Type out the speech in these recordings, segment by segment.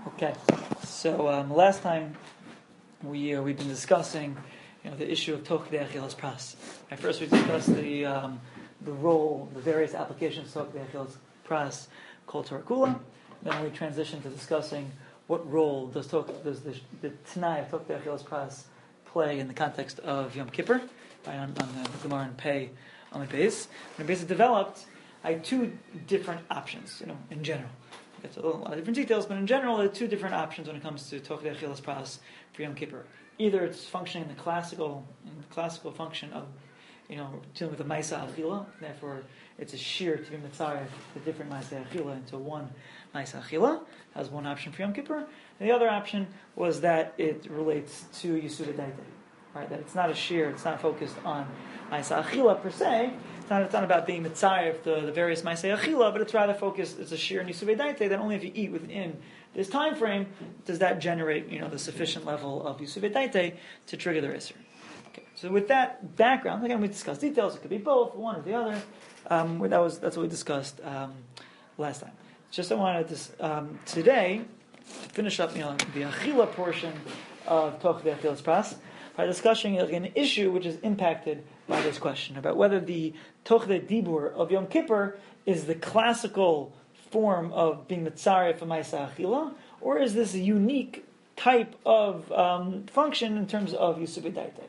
Okay, so last time we've been discussing, the issue of Tokhdei Achilas Pras. First, we discussed the role, the various applications of Tokhdei Achilas Pras called Torah Kula. Then we transitioned to discussing what role does the Tanai of Tokhdei Achilas Pras play in the context of Yom Kippur, on the Gemara and Pei on the base. And basically developed two different options, in general. It's a lot of different details, but in general, there are two different options when it comes to Tokhdei Achilas Pras for Yom Kippur. Either it's functioning in the classical function of, dealing with the Maisa Achila, therefore it's a sheer to be mitzaref the different Maisa Achila into one Maisa Achila, as one option for Yom Kippur. And the other option was that it relates to Yisuda Daite, right? That it's not a sheer, it's not focused on Maisa Achila per se. It's not about being mitzaref the various Maaseh Achila, but it's rather focused. It's a sheer Yisuvei Daite that only if you eat within this time frame does that generate the sufficient level of Yisuvei Daite to trigger the Isser. Okay, so with that background, again we discussed details. It could be both, one or the other. That's what we discussed last time. Just I wanted to today to finish up the Achila portion of Tokhdei Achilas Pras by discussing an issue which is impacted by this question about whether the Tokhdei Dibur of Yom Kippur is the classical form of being mitzaref for Maisa Achila, or is this a unique type of function in terms of Yisuvei Daite?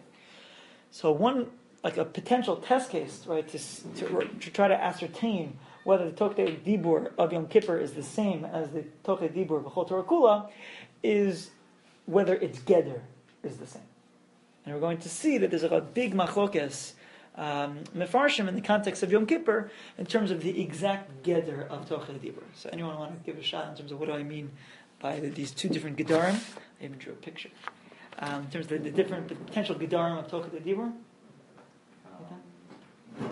So a potential test case, right, to try to ascertain whether the Tokhdei Dibur of Yom Kippur is the same as the Tokhdei Dibur of B'chol Torah Kula, is whether its geder is the same. And we're going to see that there's a big machlokes mefarshim in the context of Yom Kippur in terms of the exact geder of Tokhdei Dibur. So anyone want to give a shot in terms of what do I mean by these two different gedarim? I even drew a picture. In terms of the potential gedarim of Tokhdei Dibur. The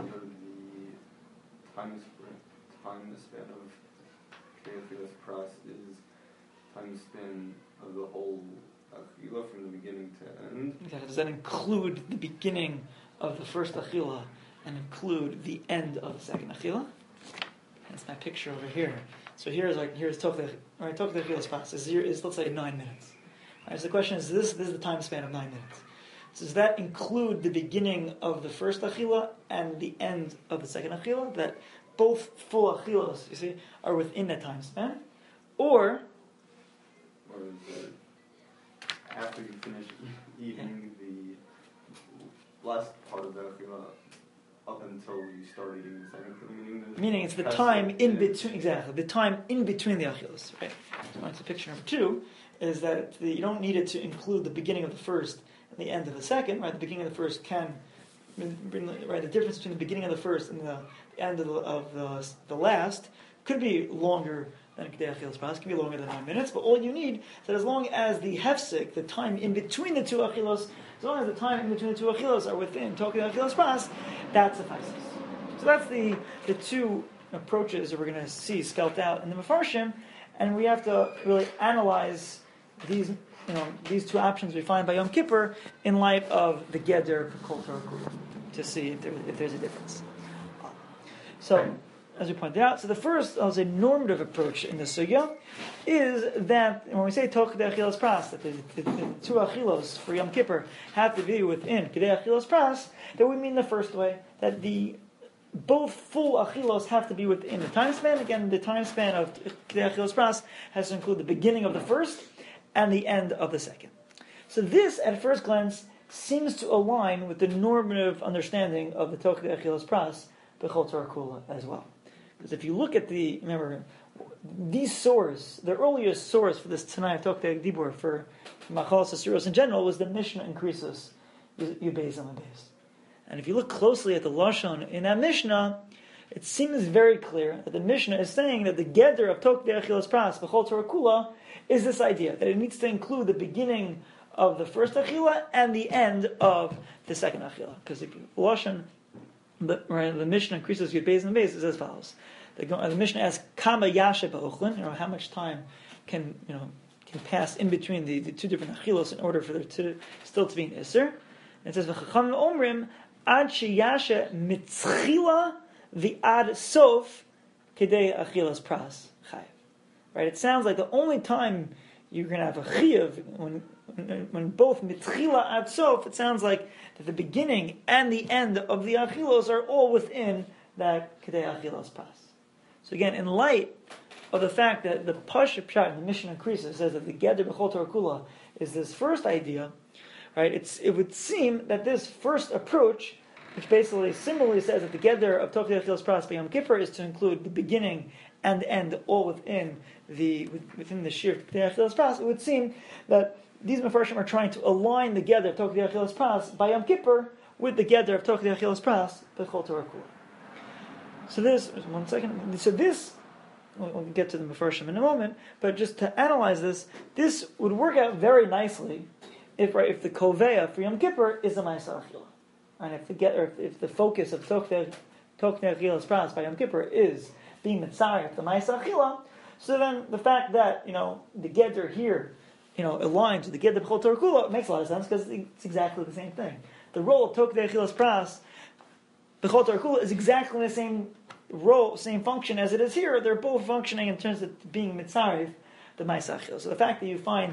time span of Achilas Pras is time span of the whole Achila from the beginning to end. Exactly. Does that include the beginning of the first Achila and include the end of the second Achila? That's my picture over here. So here's Tokhdei Achilas Pras. Is let's say 9 minutes. All right, so the question is this is the time span of 9 minutes. So does that include the beginning of the first Achila and the end of the second Achila? That both full Achilas, are within that time span? Or is it after you finish eating the last part of the Achila up until you start eating the second Achila? Meaning it's the time in between, exactly, the time in between the Achilas, right? So that's picture number 2, is that you don't need it to include the beginning of the first and the end of the second, right? The beginning of the first can bring, right, the difference between the beginning of the first and the end of the last could be longer than Kedei Achilas Pras, could be longer than 9 minutes, but all you need is that as long as the hefsek, the time in between the two Achilos, as long as the time in between the two Achilos are within Tokhdei Achilas Pras, that suffices. So that's the two approaches that we're going to see spelled out in the Mefarshim, and we have to really analyze these two options we find by Yom Kippur in light of the Geder B'chol Torah Kula to see if there's a difference. So, as we pointed out, so the first, I'll say, normative approach in the sugya is that when we say Tokhdei Achilas Pras, that the two Achilos for Yom Kippur have to be within Kedei Achilas Pras, that we mean the first way, that both full Achilos have to be within the time span. Again, the time span of Kedei Achilas Pras has to include the beginning of the first and the end of the second. So this, at first glance, seems to align with the normative understanding of the Tokhdei Achilas Pras B'chol Torah Kula as well. Because if you look at the earliest source for this Tanai of Tokhdei Dibur for Machalas Asuros in general was the Mishnah in Krisos, Yubez and Lebez. And if you look closely at the Lashon in that Mishnah, it seems very clear that the Mishnah is saying that the Geder of Tokhdei Achilas Pras B'chol Torah Kula is this idea, that it needs to include the beginning of the first Achila and the end of the second Achila. Because if Lashon, the Mishnah in Krisos Yubez and Lebez is as follows. The Mishnah asks, "Kama yashe ba'ochlin?" How much time can pass in between the two different achilos in order for there to still to be an iser? And it says, "V'chachamim omrim ad sheyashe mitzchila v'ad sof kedei achilas pras chayiv." Right? It sounds like the only time you're going to have a chiyuv. When both mitchila ad sof, it sounds like that the beginning and the end of the achilos are all within that kedei achilos pas. So again, in light of the fact that the Pasha Pshat in the Mishnah Krisa says that the Geder B'chol Torah Kula is this first idea, right? It would seem that this first approach, which basically similarly says that the Geder of Tokdei Achilos Pras by Yom Kippur is to include the beginning and the end all within the Shir of Tokdei Achilos Pras, it would seem that these Mefarshim are trying to align the Geder of Tokdei Achilos Pras by Yom Kippur with the Geder of Tokdei Achilos Pras B'chol Torah Kula. So this, we'll get to the Mefarshim in a moment, but just to analyze this would work out very nicely if the Koveya for Yom Kippur is a Ma'aseh Achila. And if the focus of Tokdei Achilas Pras by Yom Kippur is being Mitzaref, the Ma'aseh Achila, so then the fact that, the Geder here, aligns with the Geder B'chol Torah Kula, makes a lot of sense because it's exactly the same thing. The role of Tokdei Achilas Pras B'chol Torah Kula is exactly the same role, same function as it is here. They're both functioning in terms of being Mitzaref, the Ma'aseh Achila. So the fact that you find,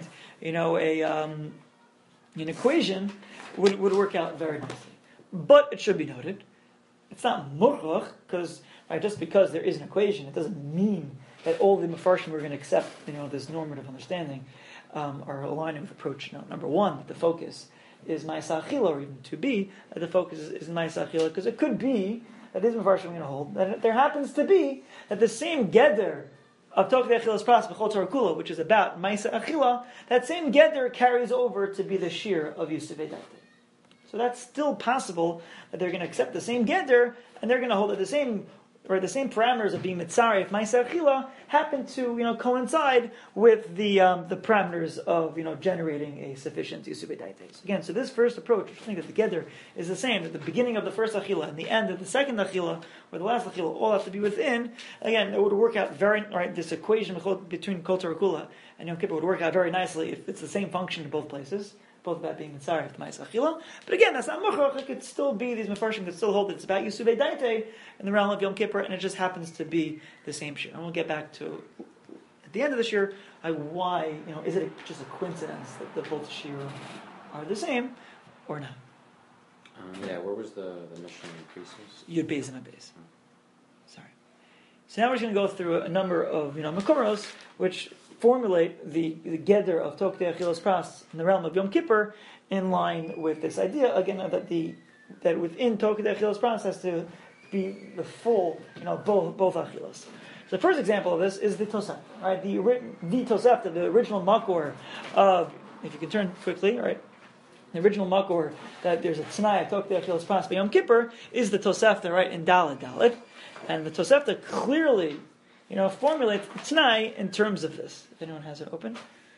an equation would work out very nicely. But it should be noted, it's not murchach, because just because there is an equation, it doesn't mean that all the Mefarshim are going to accept, this normative understanding, are aligning with approach. Number one, that the focus is Ma'aseh Achila, or even 2b, that the focus is Ma'aseh Achila, because it could be that these Mefarshim are going to hold that there happens to be that the same Geder of Tokdei Achilas Pras B'chol Torah Kula, which is about Ma'aseh Achila, that same Geder carries over to be the Shir of Yosef Daite. So that's still possible that they're going to accept the same Geder, and they're going to hold that the same parameters of being Mitzaref, Ma'aseh Achila, happen to coincide with the parameters of generating a sufficient Yosef Daite. Again, so this first approach, which I think that the Geder is the same, that the beginning of the first Achila and the end of the second Achila, or the last Achila, all have to be within. Again, it would work out very this equation between Kol Torah Kula and Yom Kippur would work out very nicely if it's the same function in both places. Both about being Mitzaref to Ma'aseh Achila. But again, that's not Murchach. It could still be, these Mefarshim could still hold that it's about Yosef Daite in the realm of Yom Kippur, and it just happens to be the same shir. And we'll get back to, at the end of the shir, why, is it just a coincidence that both shir are the same, or not? Where was the Mishnah increases? Yud Beis and Beis. Sorry. So now we're just going to go through a number of, Makoros, which formulate the Geder of Tokdei Achilas Pras in the realm of Yom Kippur in line with this idea, again, that within Tokdei Achilas Pras has to be the full, both Achilas. So the first example of this is the Tosefta, right? The Tosefta, the original Makor of, if you can turn quickly, right? The original Makor that there's a T'nai Tokdei Achilas Pras by Yom Kippur is the Tosefta, right, in Dalet. And the Tosefta clearly formulate the T'nai in terms of this. If anyone has it open.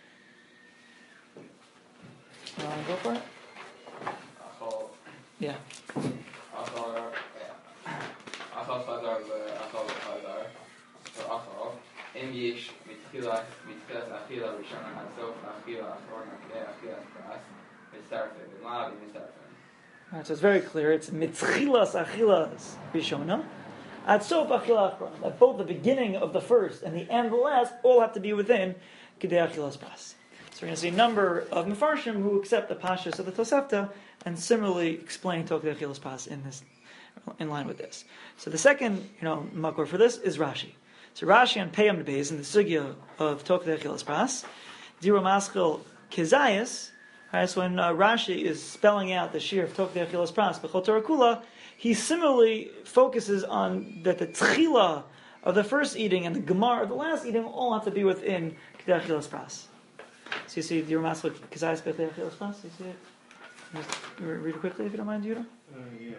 Go for it. Yeah. Alright, so it's very clear. It's mitchilas achilas rishona. At sof achila achron, that both the beginning of the first and the end of the last all have to be within kedei achilas pras. So we're going to see a number of mefarshim who accept the pashas of the Tosefta and similarly explain Tokdei Achilas Pras in line with this. So the second, makor for this is Rashi. So Rashi on Peyam Beis in the sugya of Tokdei Achilas Pras, Dira Maschil Kezayis. Right, so when Rashi is spelling out the shir of Tokdei Achilas Pras B'chol Torah Kula, he similarly focuses on that the tchila of the first eating and the gemar of the last eating all have to be within Kedei Achilas Pras. So you see the Ramaslik Kazayis Kedei Achilas Pras? You see it? Just read it quickly if you don't mind, Judah. Yeah.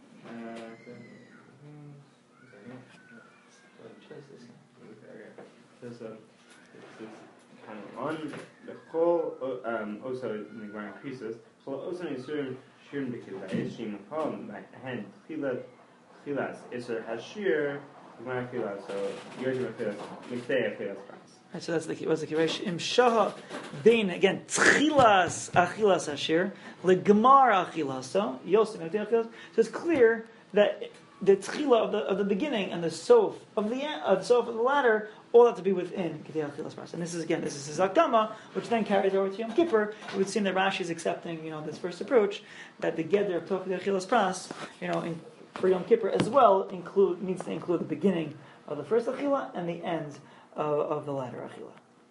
On the whole, also in the Gemara increases. Also in Yisurim Shirim B'Kidei Shim Hom Hand Chilas Iser Hashir Gemara Chilas. So Yodim Chilas Mikdei Chilas Pras. Right, so that's what's the Kiresh Im Shaha Bein again Chilas Achilas Hashir LeGemar Achilas. So Yosef Mikdei Achilas. So it's clear that the tchila of the beginning and the sof of the latter all have to be within Kedei Achilas Pras. And this is his Akdama, which then carries over to Yom Kippur. It would seem that Rashi is accepting, this first approach, that the Geder of Kedei Achilas Pras, for Yom Kippur as well, needs to include the beginning of the first Achila and the end of the latter Achila.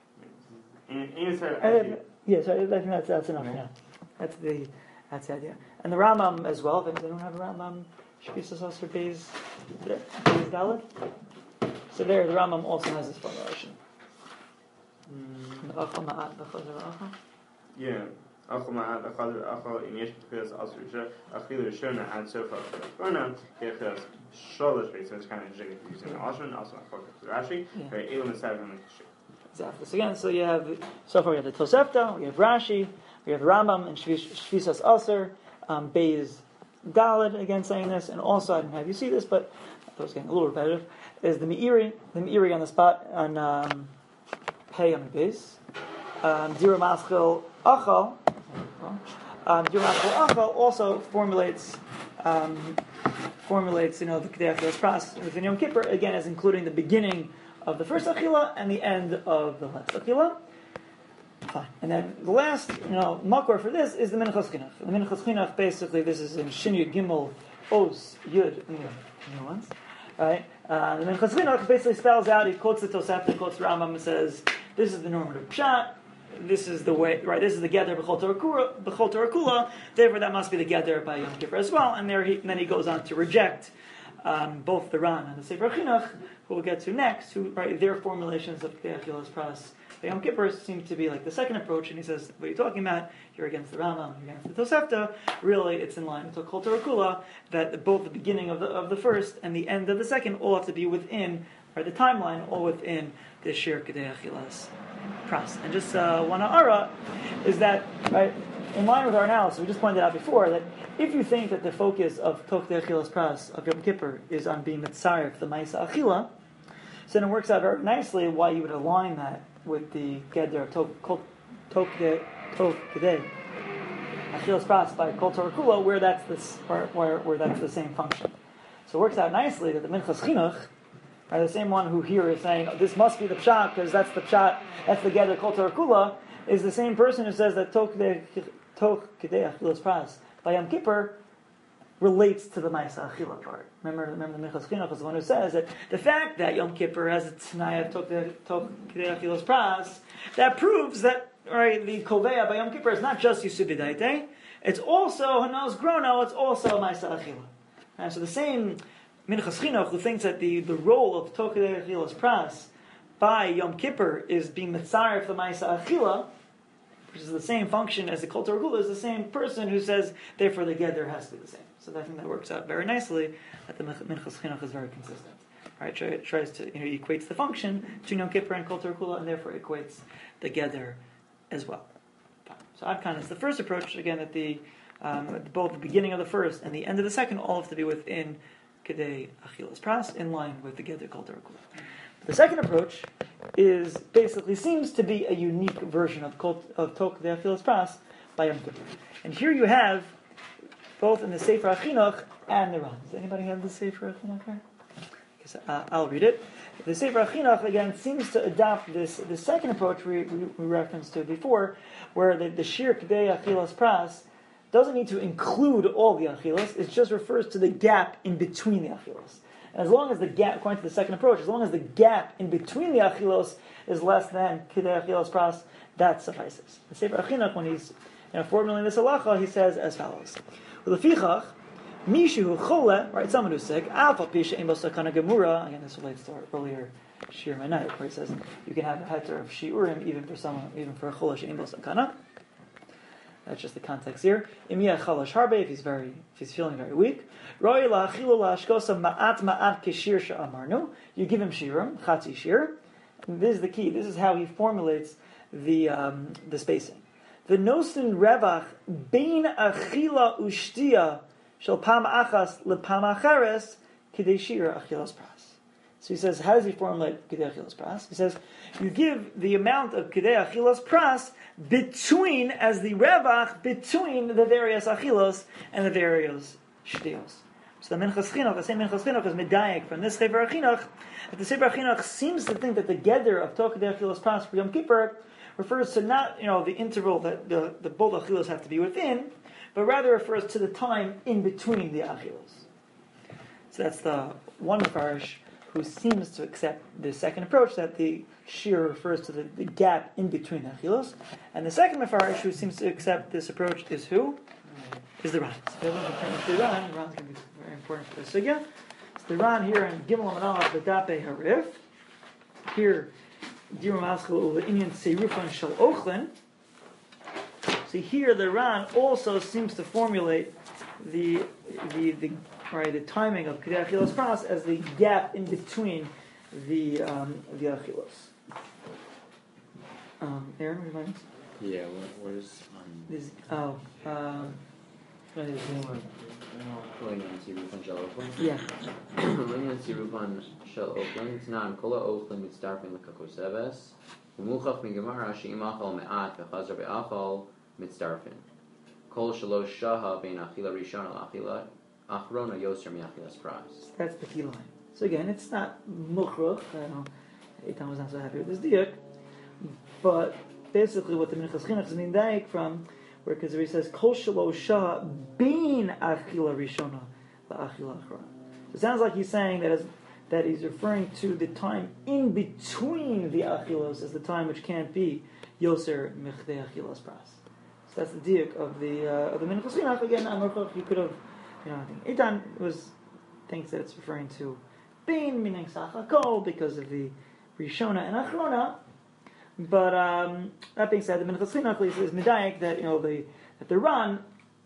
Yes, I think that's enough. Yeah, that's the idea. And the Rambam as well. Does anyone have a Rambam? Shvisas Asher Beis Dalet. So there, the Rambam also has this formulation. Yeah. Achol ma'at achol in yesh b'chilas asur achilu shona ad sofa b'chona yechilas sholosh beis. So it's kind of jigging using the Ashon, also Rashi. Very elam and seven and exactly. So again, so far we have the Tosefta, we have Rashi, we have Rambam and Shvisas Asur, Beis Dalet again saying this, and also I didn't have you see this, but I thought it was getting a little repetitive. Is the Meiri on the spot on Pei on the Beis, Dira Maschil Achal. Dira Maschil Achal also formulates the Kedei Achilas Pras within Yom Kippur again as including the beginning of the first Achila and the end of the last Achila. Fine. And then the last, makor for this is the Minchas Chinuch. The Minchas Chinuch, basically, this is in Shin Yud Gimel Os Yud new ones, right? The Minchas Chinuch basically spells out. He quotes the Tosefta, quotes the Rambam, and says, "This is the normative pshat. This is the way, right? This is the Geder B'chol Torah Kula. Therefore, that must be the Geder by Yom Kippur as well." And then he goes on to reject both the Ran and the Sefer Chinuch, who we'll get to next, who their formulations of Kedei Achilas Pras by Yom Kippur seem to be like the second approach, and he says, what are you talking about? You're against the Rambam, you're against the Tosefta. Really, it's in line with the Kol Torah Kula, that both the beginning of the first and the end of the second all have to be within, or the timeline, all within the Shir Kedei Achilas Pras. And just one ha'ara is that, right, in line with our analysis, we just pointed out before, that if you think that the focus of Tok Kedei Achilas Pras of Yom Kippur is on being mitzaref the Ma'isa Achila, so then it works out very nicely why you would align that with the Geder of Tok Kedei Achilas Pras by Kol Torah Kula, where that's the same function. So it works out nicely that the Minchas Chinuch, the same one who here is saying this must be the pshat because that's the pshat, that's the Geder Kol Torah Kula, is the same person who says that Tok Kedei Achilas Pras by Yom Kippur relates to the Ma'isa Achila part. Remember the Minchas Chinuch is the one who says that the fact that Yom Kippur has a T'nai of Tok Kedei Achilas Pras, that proves that the Koveya by Yom Kippur is not just Yisud B'daitei, it's also Hanos Grono, it's also Ma'isa Achila. And so the same Minchas Chinuch who thinks that the role of Tok Kedei Achilas Pras by Yom Kippur is being Mitzaref the Ma'isa Achila, which is the same function as the Kol Torah Kula, is the same person who says, therefore the Geder has to be the same. So I think that works out very nicely, that the Minchas Chinuch is very consistent. Right? It tries to, he equates the function to Yom Kippur and Kol Torah Kula, and therefore equates the Geder as well. So Adkan is the first approach, again, that both the beginning of the first and the end of the second all have to be within Kedei Achilas Pras, in line with the Geder Kol Torah Kula. The second approach seems to be a unique version of Tok Kedei Achilas Pras by Yom Kippur. And here you have both in the Sefer HaChinuch and the Ran. Does anybody have the Sefer HaChinuch here? I'll read it. The Sefer HaChinuch again seems to adopt the second approach we referenced to before, where the Shir Kedei Achilas Pras doesn't need to include all the Achilas, it just refers to the gap in between the Achilas. And as long as the gap, according to the second approach, as long as the gap in between the Achilos is less than Kedei Achilas Pras, that suffices. The Sefer HaChinuch, when he's formulating this halacha, he says as follows. L'fichach, mishu chole, right, someone who's sick, alpha pisha im sakana gemura. Again, this relates to our earlier Shir Manayit, where he says you can have a heter of shiurim even for a chole she'im sakana. That's just the context here. Imiyah chalash harbe, if he's feeling very weak. Roi la'achilu la'ashkosa ma'at keshir she'amarnu. You give him shiurim, chatzi shir. This is the key. This is how he formulates the spacing. The nosin revach bein achila ushtia shel pam achas lepam acheres kidei shir achilas pras. So he says, how does he formulate kidei achilas pras? He says, you give the amount of kidei achilas pras between the various achilos and the various shtios. So the Minchas Chinuch, the same Minchas Chinuch is medayek from this Sefer Chinuch, that the Sefer Chinuch seems to think that the gather of Tokadei Achilas Pras for Yom Kippur refers to not, the interval that the both Achilas have to be within, but rather refers to the time in between the Achilas. So that's the one Mefarish who seems to accept the second approach, that the shear refers to the gap in between the Achilas. And the second Mefarish who seems to accept this approach is who? Is the Ran. So the Ran. The Ran's going to be very important for this sugya. So the Ran here in Gimel Amanal B'Dape Harif. Here, Dirum Aschel Inyan Seirufan Shel Ochlin. So here the Ran also seems to formulate the timing of Kedei Achilas Pras as the gap in between the Achilas. Aaron, remind us? Yeah, where's This, Linyan Sirufan Shel Ochlin? yeah. Linyan Sirufan Shel Ochlin, Tnan Kola Ochlin Mitzdarfin L'Kakoseves, Umuchach Migemara She'im Achal Me'at V'chazar Be'achal Mitzdarfin. Kol Shalosh Shaha Bein Achila Rishon Al Achila Achrona Yoser Mi'achilas Pras. That's the key line. So again, it's not muchruch. Eitan was not so happy with this diuk, but basically what the Minchas Chinuch is medayek from, where Kazari says Kol Shalosh Shaha Bein Achila Rishona LaAchila Achrona. So it sounds like he's saying that he's referring to the time in between the achilos as the time which can't be Yoser Mechdei Achilas Pras. So that's the diuk of the Minchas Chinuch. Again, you could have, I think Eitan thinks that it's referring to Bein, meaning Sachakol, because of the Rishona and Achrona. But that being said, the Minchas Chinuch is medayek that that the Ran,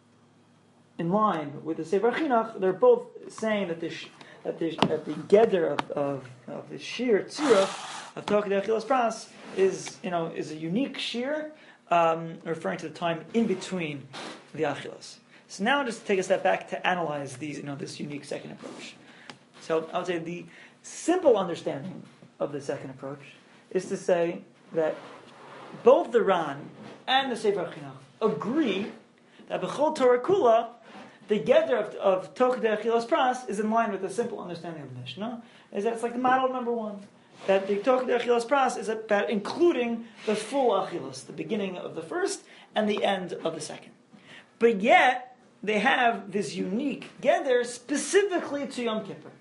in line with the Sefer Chinuch, they're both saying that the gather of the shear tzira of Tokadei Achilas Pras is a unique shear, referring to the time in between the Achilas. So now just take a step back to analyze this unique second approach. So I would say the simple understanding of the second approach is to say that both the Ran and the Sefer Chinuch agree that B'chol Torah Kula, the gather of Tokadei Achilas Pras is in line with the simple understanding of the Mishnah, is that it's like the model number one. That the Tokadei Achilas Pras is about including the full Achilas, the beginning of the first and the end of the second. But yet, they have this unique gather specifically to Yom Kippur.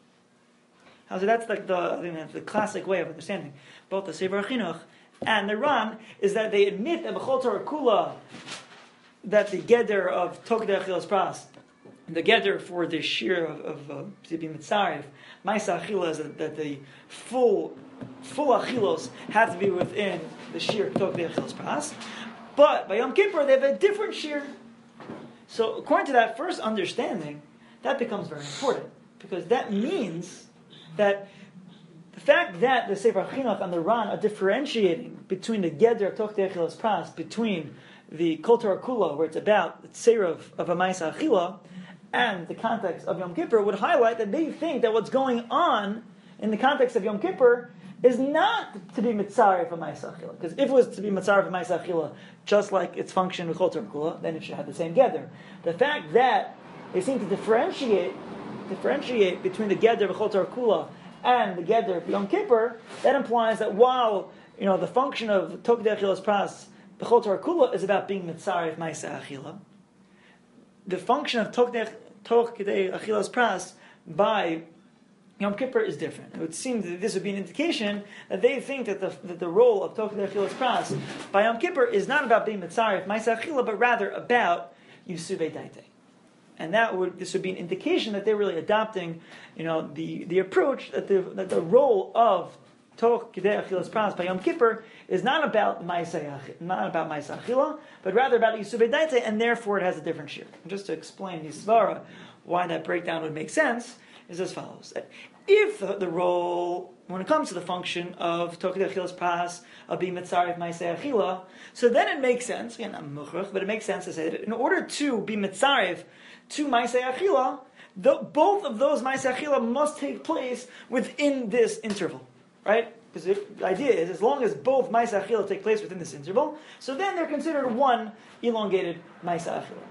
So that's like the classic way of understanding both the Sefer Chinuch and the Ran, is that they admit that B'chol Torah Kula, that the gather of Tokadei Achilas Pras, the gather for the shear of Zibi Mitzaref, Ma'aseh Achila, is that the full Achilos have to be within the shear of Tokadei Achilas Pras. But by Yom Kippur, they have a different shear. So according to that first understanding, that becomes very important, because that means that the fact that the Sefer Chinuch and the Ran are differentiating between the Geder of Tokadei Achilas Pras, between the Kol Torah Kula, where it's about the Tzera of a Ma'aseh Achila, and the context of Yom Kippur, would highlight that they think that what's going on in the context of Yom Kippur is not to be Mitzaref of Ma'aseh Achila. Because if it was to be Mitzaref of Ma'aseh Achila, just like its function with Kol Torah Kula, then it should have the same Geder. The fact that they seem to differentiate between the Geder of Kol Torah Kula and the Geder of Yom Kippur, that implies that while the function of Tokadei Achilas Pras, the B'chol Torah Kula, is about being Mitzaref Ma'aseh Achila, the function of Tokadei Achilas Pras by Yom Kippur is different. It would seem that this would be an indication that they think that the role of Tokadei Achilas Pras by Yom Kippur is not about being Mitzaref Ma'aseh Achila, but rather about Yisuvei Daitei. And this would be an indication that they're really adopting, the approach that the role of Tokadei Achilas Pras by Yom Kippur is not about Ma'aseh Achila, but rather about Yisuvei Daitei, and therefore it has a different shear. And just to explain Yisvara, why that breakdown would make sense, is as follows: that if the role, when it comes to the function of Tokadei Achilas Pras, of being Mitzaref Ma'aseh Achila, so then it makes sense, again, not muchruch, but it makes sense to say that in order to be Mitzaref to Ma'aseh Achila, both of those Ma'aseh Achila must take place within this interval, right? Because the idea is, as long as both Ma'aseh Achila take place within this interval, so then they're considered one elongated Ma'aseh Achila.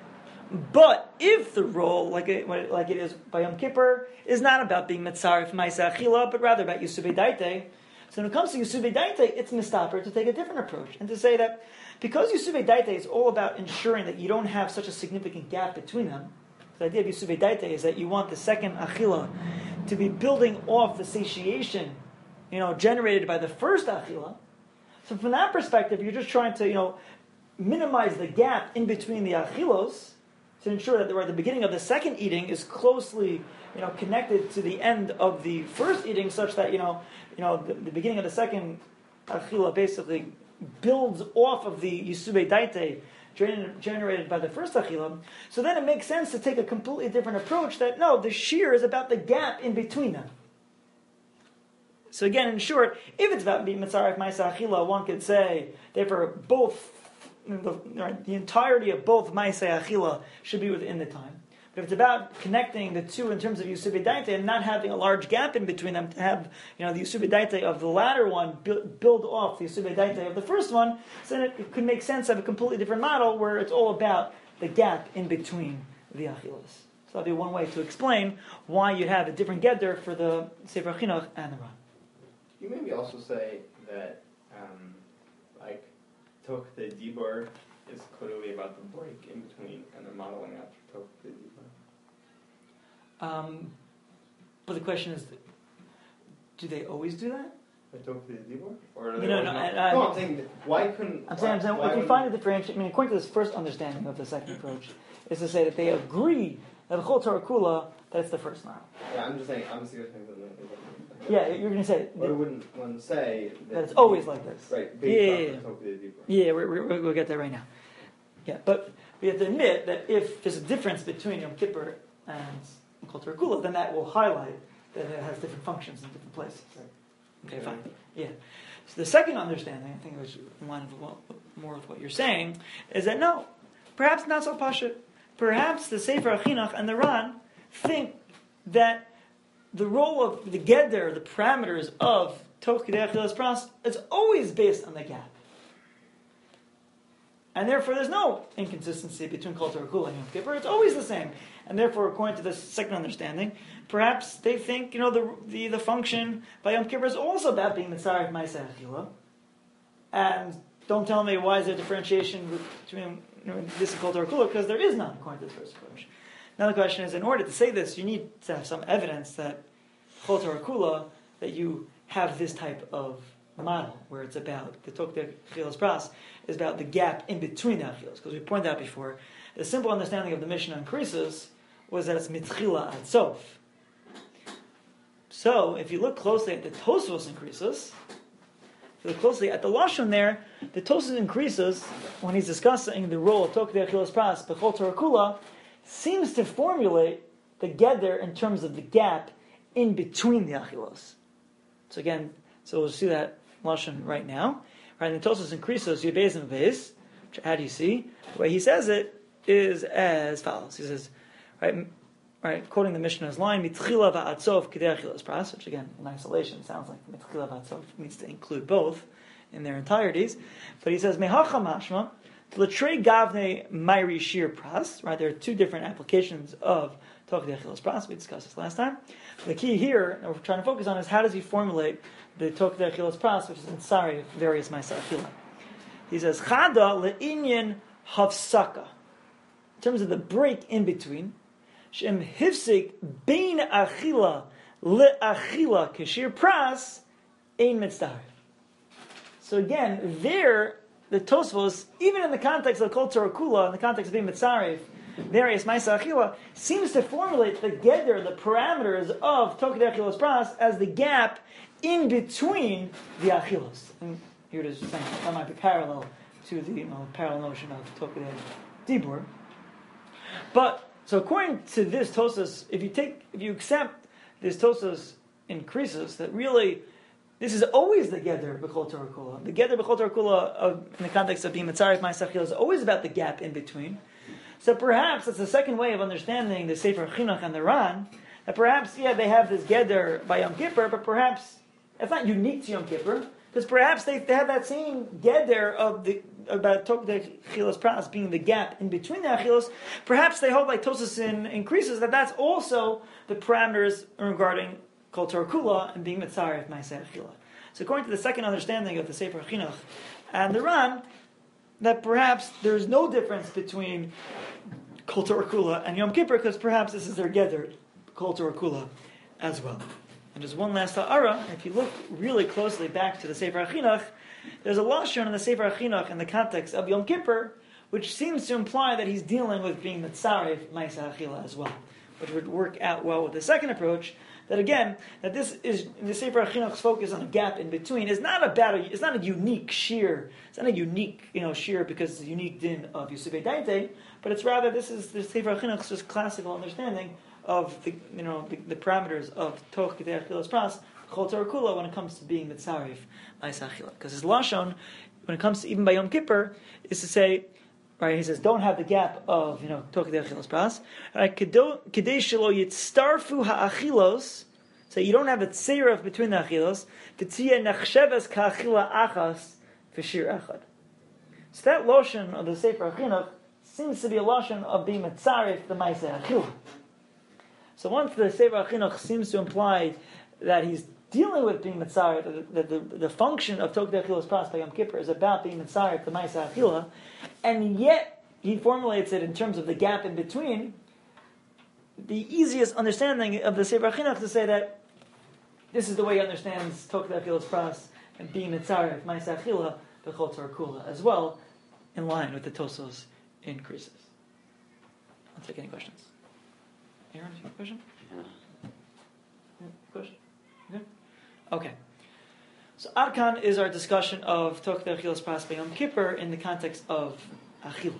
But if the role, like it is by Yom Kippur, is not about being Mitzaref Ma'aseh Achila, but rather about Yisuvei Daite, so when it comes to Yisuvei Daite, it's mistaper to take a different approach and to say that because Yisuvei Daite is all about ensuring that you don't have such a significant gap between them. The idea of Yisuvei Daite is that you want the second Achila to be building off the satiation, generated by the first Achila. So from that perspective, you're just trying to, minimize the gap in between the Achilos to ensure that the beginning of the second eating is closely, connected to the end of the first eating, such that the beginning of the second achila basically builds off of the yisubei daite generated by the first achila. So then it makes sense to take a completely different approach. That no, the shear is about the gap in between them. So again, in short, if it's about being mitzaref ma'aseh achila, one could say therefore both. The entirety of both ma'aseh achila should be within the time. But if it's about connecting the two in terms of Yisuvei Daite and not having a large gap in between them, to have the Yisuvei Daite of the latter one build off the Yisuvei Daite of the first one, so then it could make sense to have a completely different model where it's all about the gap in between the achilas. So that'd be one way to explain why you have a different geder for the Sefer Chinuch and the Ran. You maybe also say that, Tok the Dibur is clearly about the break in between, and they're modeling after Tok the Dibur. But the question is, do they always do that? Tok the Dibur? Or No, I'm saying, why couldn't... I'm saying, if you find a differentiation, according to this first understanding of the second approach, is to say that they agree that the Chol Torah Kula, that it's the first model. Yeah, I'm just saying, I'm suggesting that... Yeah, you're going to say... Why wouldn't one say... That it's always like this. Right, based off the Tok the Dibur. Yeah, we'll get there right now. Yeah, but we have to admit that if there's a difference between Yom Kippur and Chol Torah Kula, then that will highlight that it has different functions in different places. Okay, fine. Yeah. So the second understanding, I think, which is in line with more with what you're saying, is that no, perhaps not so pashut. Perhaps the Sefer Chinuch and the Ran think that the role of the geder, the parameters of Tok Kidei Achilas Pras, is always based on the gap. And therefore there's no inconsistency between Kol Torah Kula and Yom Kippur. It's always the same. And therefore, according to this second understanding, perhaps they think, the function by Yom Kippur is also about being Mitzaref Ma'aseh Achila. And don't tell me why is there differentiation between this and Kol Torah Kula, because there is none, according to this first approach. Now the question is, in order to say this, you need to have some evidence that Chol Torah Kula, that you have this type of model, where it's about, the Tok the Achilas Pras, is about the gap in between the Achilas. Because we pointed out before, the simple understanding of the Mishnah in Krisus was that it's Mitchila ad Sof. So, if you look closely at the Tosfos in Krisus, if you look closely at the Lashon there, the Tosfos in Krisus, when he's discussing the role of Tok the Achilas Pras, B'chol Torah Kula, seems to formulate the geder in terms of the gap in between the achilos. So again, we'll see that lashon right now. Right, in the Tosfos in Krisos, Yudbeis and Beis, how do you see? The way he says it is as follows. He says, right, quoting the Mishnah's line, Mitchila va'atzof kidei achilas pras, which again, in isolation, sounds like Mitchila va'atzof needs to include both in their entireties. But he says, Mehacha mashma, L'trei gavne mayri shir pras, right? There are two different applications of Tok the Achilas Pras. We discussed this last time. The key here, that we're trying to focus on, is how does he formulate the Tok the Achilas Pras, which is in Sari, various Ma'aseh Achila. He says, Chada le'inyan hafsaka. In terms of the break in between, Shem hifsik bein achila le'achila keshir pras ein mitzdarif. So again, there, the Tosfos, even in the context of Kol Torah Kula, in the context of being Mitzaref, various Ma'aseh Achila, seems to formulate the geder, the parameters of Tok Kidei Achilas Pras as the gap in between the Achilos. And here it is saying that might be parallel to the parallel notion of Tok Kidei Dibur. But so according to this Tosfos, if you accept this Tosfos in Krisus, that really this is always the geder b'chol Torah Kula. The geder b'chol Torah Kula, in the context of being Mitzaref Ma'aseh Achila, is always about the gap in between. So perhaps it's the second way of understanding the Sefer Chinuch and the Ran, that perhaps, they have this geder by Yom Kippur, but perhaps it's not unique to Yom Kippur. Because perhaps they have that same geder of the about Tok Achilas Pras being the gap in between the Achilos. Perhaps they hold, like Tosas increases, that's also the parameters regarding Kol Torah Kula and being Mitzaref Ma'aseh Achila. So according to the second understanding of the Sefer Chinuch and the Ran, that perhaps there's no difference between Kol Torah Kula and Yom Kippur, because perhaps this is their geder, Kol Torah Kula, as well. And just one last ha'ara, if you look really closely back to the Sefer Chinuch, there's a lashon in the Sefer Chinuch in the context of Yom Kippur, which seems to imply that he's dealing with being Mitzaref Ma'aseh Achila as well, which would work out well with the second approach. That again, that this is the Sefer Chinuch's focus on a gap in between is not it's not a unique shear. It's not a unique shear because it's a unique din of Yosef Daite, but it's rather this is the Sefer Chinuch's just classical understanding of the parameters of Toch Kedei Achilas Pras Chol Torah Kula when it comes to being Mitzaref Ma'aseh Achila. Because his lashon, when it comes to even by Yom Kippur, is to say, right? He says, don't have the gap of Toch Kedei Achilas Pras. Right? Kedei shelo yitztarfu ha'achilos. So you don't have a tzeref between the achilos. V'tziyeh nachsheves ka'achila achas v'shir echad. So that lashon of the Sefer Chinuch seems to be a lashon of being Mitzaref the Ma'aseh Achila. So once the Sefer Chinuch seems to imply that he's dealing with being Mitzaref, the function of Tok Achilas Pras by Yom Kippur is about being Mitzaref the Ma'aseh Achila, and yet he formulates it in terms of the gap in between. The easiest understanding of the Sefer Chinuch to say that this is the way he understands Tok Achilas Pras and being Mitzaref Ma'aseh Achila b'chol Torah Kula as well, in line with the Tosos increases. I'll take any questions. Aaron, do you have a question? Yeah. Question? Okay. So Adkan is our discussion of Tok Achilas Pras by Yom Kippur in the context of Achila.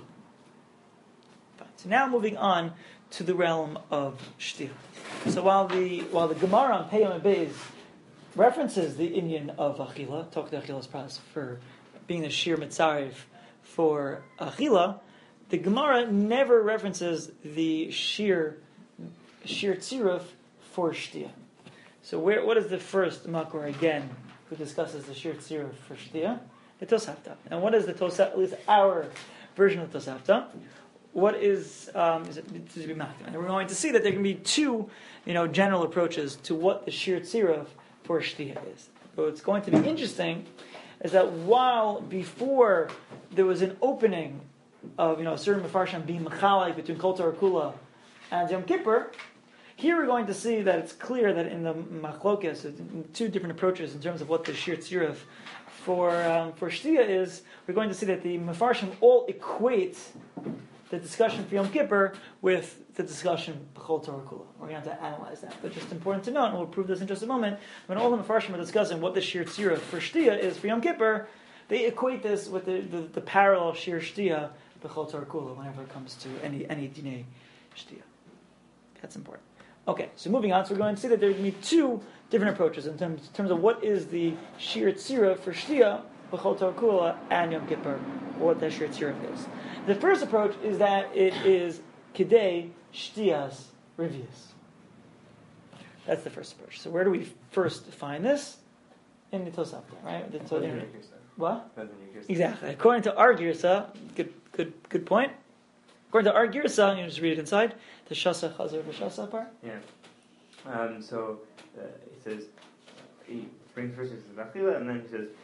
Fine. So now moving on to the realm of Shtia. So while the Gemara on Peyam and Beis references the Indian of Achila, Tok Achilas Pras, for being the Shir Mitzaref for Achila, the Gemara never references the Shir Tziruf for Shtia. So what is the first makor again who discusses the Shir Tziruf for Shtia? The Tosafta. And what is the Tosafta, at least our version of Tosafta? What is it? And we're going to see that there can be two general approaches to what the Shir Tziruf for Shtia is. So what's going to be interesting is that while before there was an opening of certain Mefarshim being Mechalai between Kol Torah Kula and Yom Kippur, here we're going to see that it's clear that in the Machlokes, in two different approaches in terms of what the Shir Tziruf for Shtia is, we're going to see that the Mefarshim all equate the discussion for Yom Kippur with the discussion B'chol Torah Kula. We're going to have to analyze that. But just important to note, and we'll prove this in just a moment, when all the Mefarshim are discussing what the Shir Tziruf for Shtia is for Yom Kippur, they equate this with the parallel Shir Shtia B'chol Torah Kula whenever it comes to any Dinei Shtia. That's important. Okay, so moving on, so we're going to see that there can be two different approaches in terms of what is the Shir Tziruf for Shtia, B'chol Torah Kula, and Yom Kippur, or what that Shir Tziruf is. The first approach is that it is Kedei Shtias Revius. That's the first approach. So where do we first find this? In the Tosafta, right? What? Exactly. According to our Girsa, good point. According to our Girsa, you just read it inside, the Shasa Chazar V'Shasa part. Yeah. So it says, he brings first the Achila, and then he says,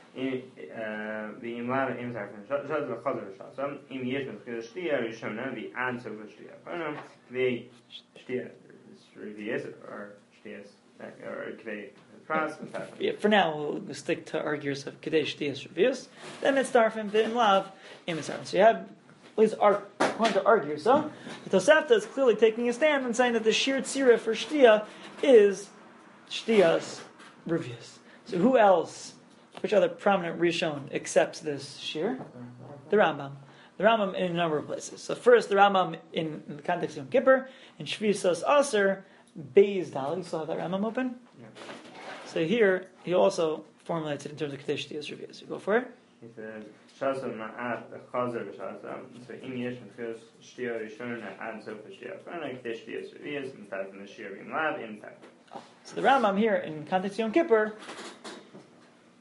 the Imlada Im Zarfin Shasa Chazar V'Shasa, Im Yesh Mechila Shtia, Rishona, the Answer V'Shtia. The Shtia, Revius, or Shtias, or Kedei Pras. Yeah, for now, we'll stick to our Girsa of Kedei Shtias Revius, then Mitzdarfim, the Imlav, Im Zarfin. So you have, at least according to our Girsa, the Tosafta is clearly taking a stand and saying that the Shir Tziruf for Shtia is Shtias Revius. So who else, which other prominent Rishon accepts this Shir? The Rambam. The Rambam in a number of places. So first, the Rambam in the context of Yom Kippur, in Shvisas Aser, Beis Dal. You still have that Rambam open? Yeah. So here, he also formulates it in terms of Kedei Shtias Revius. You go for it? He says, Shasa Ma'at Chazar V'Shasa, so Im Yesh Mechila Shtia Rishona, Ad Sof Shtia Afrana, Kedei Shtias Revius, and Taf in the Shir Im Lav, Im Taf. So the Rambam here in context of Yom Kippur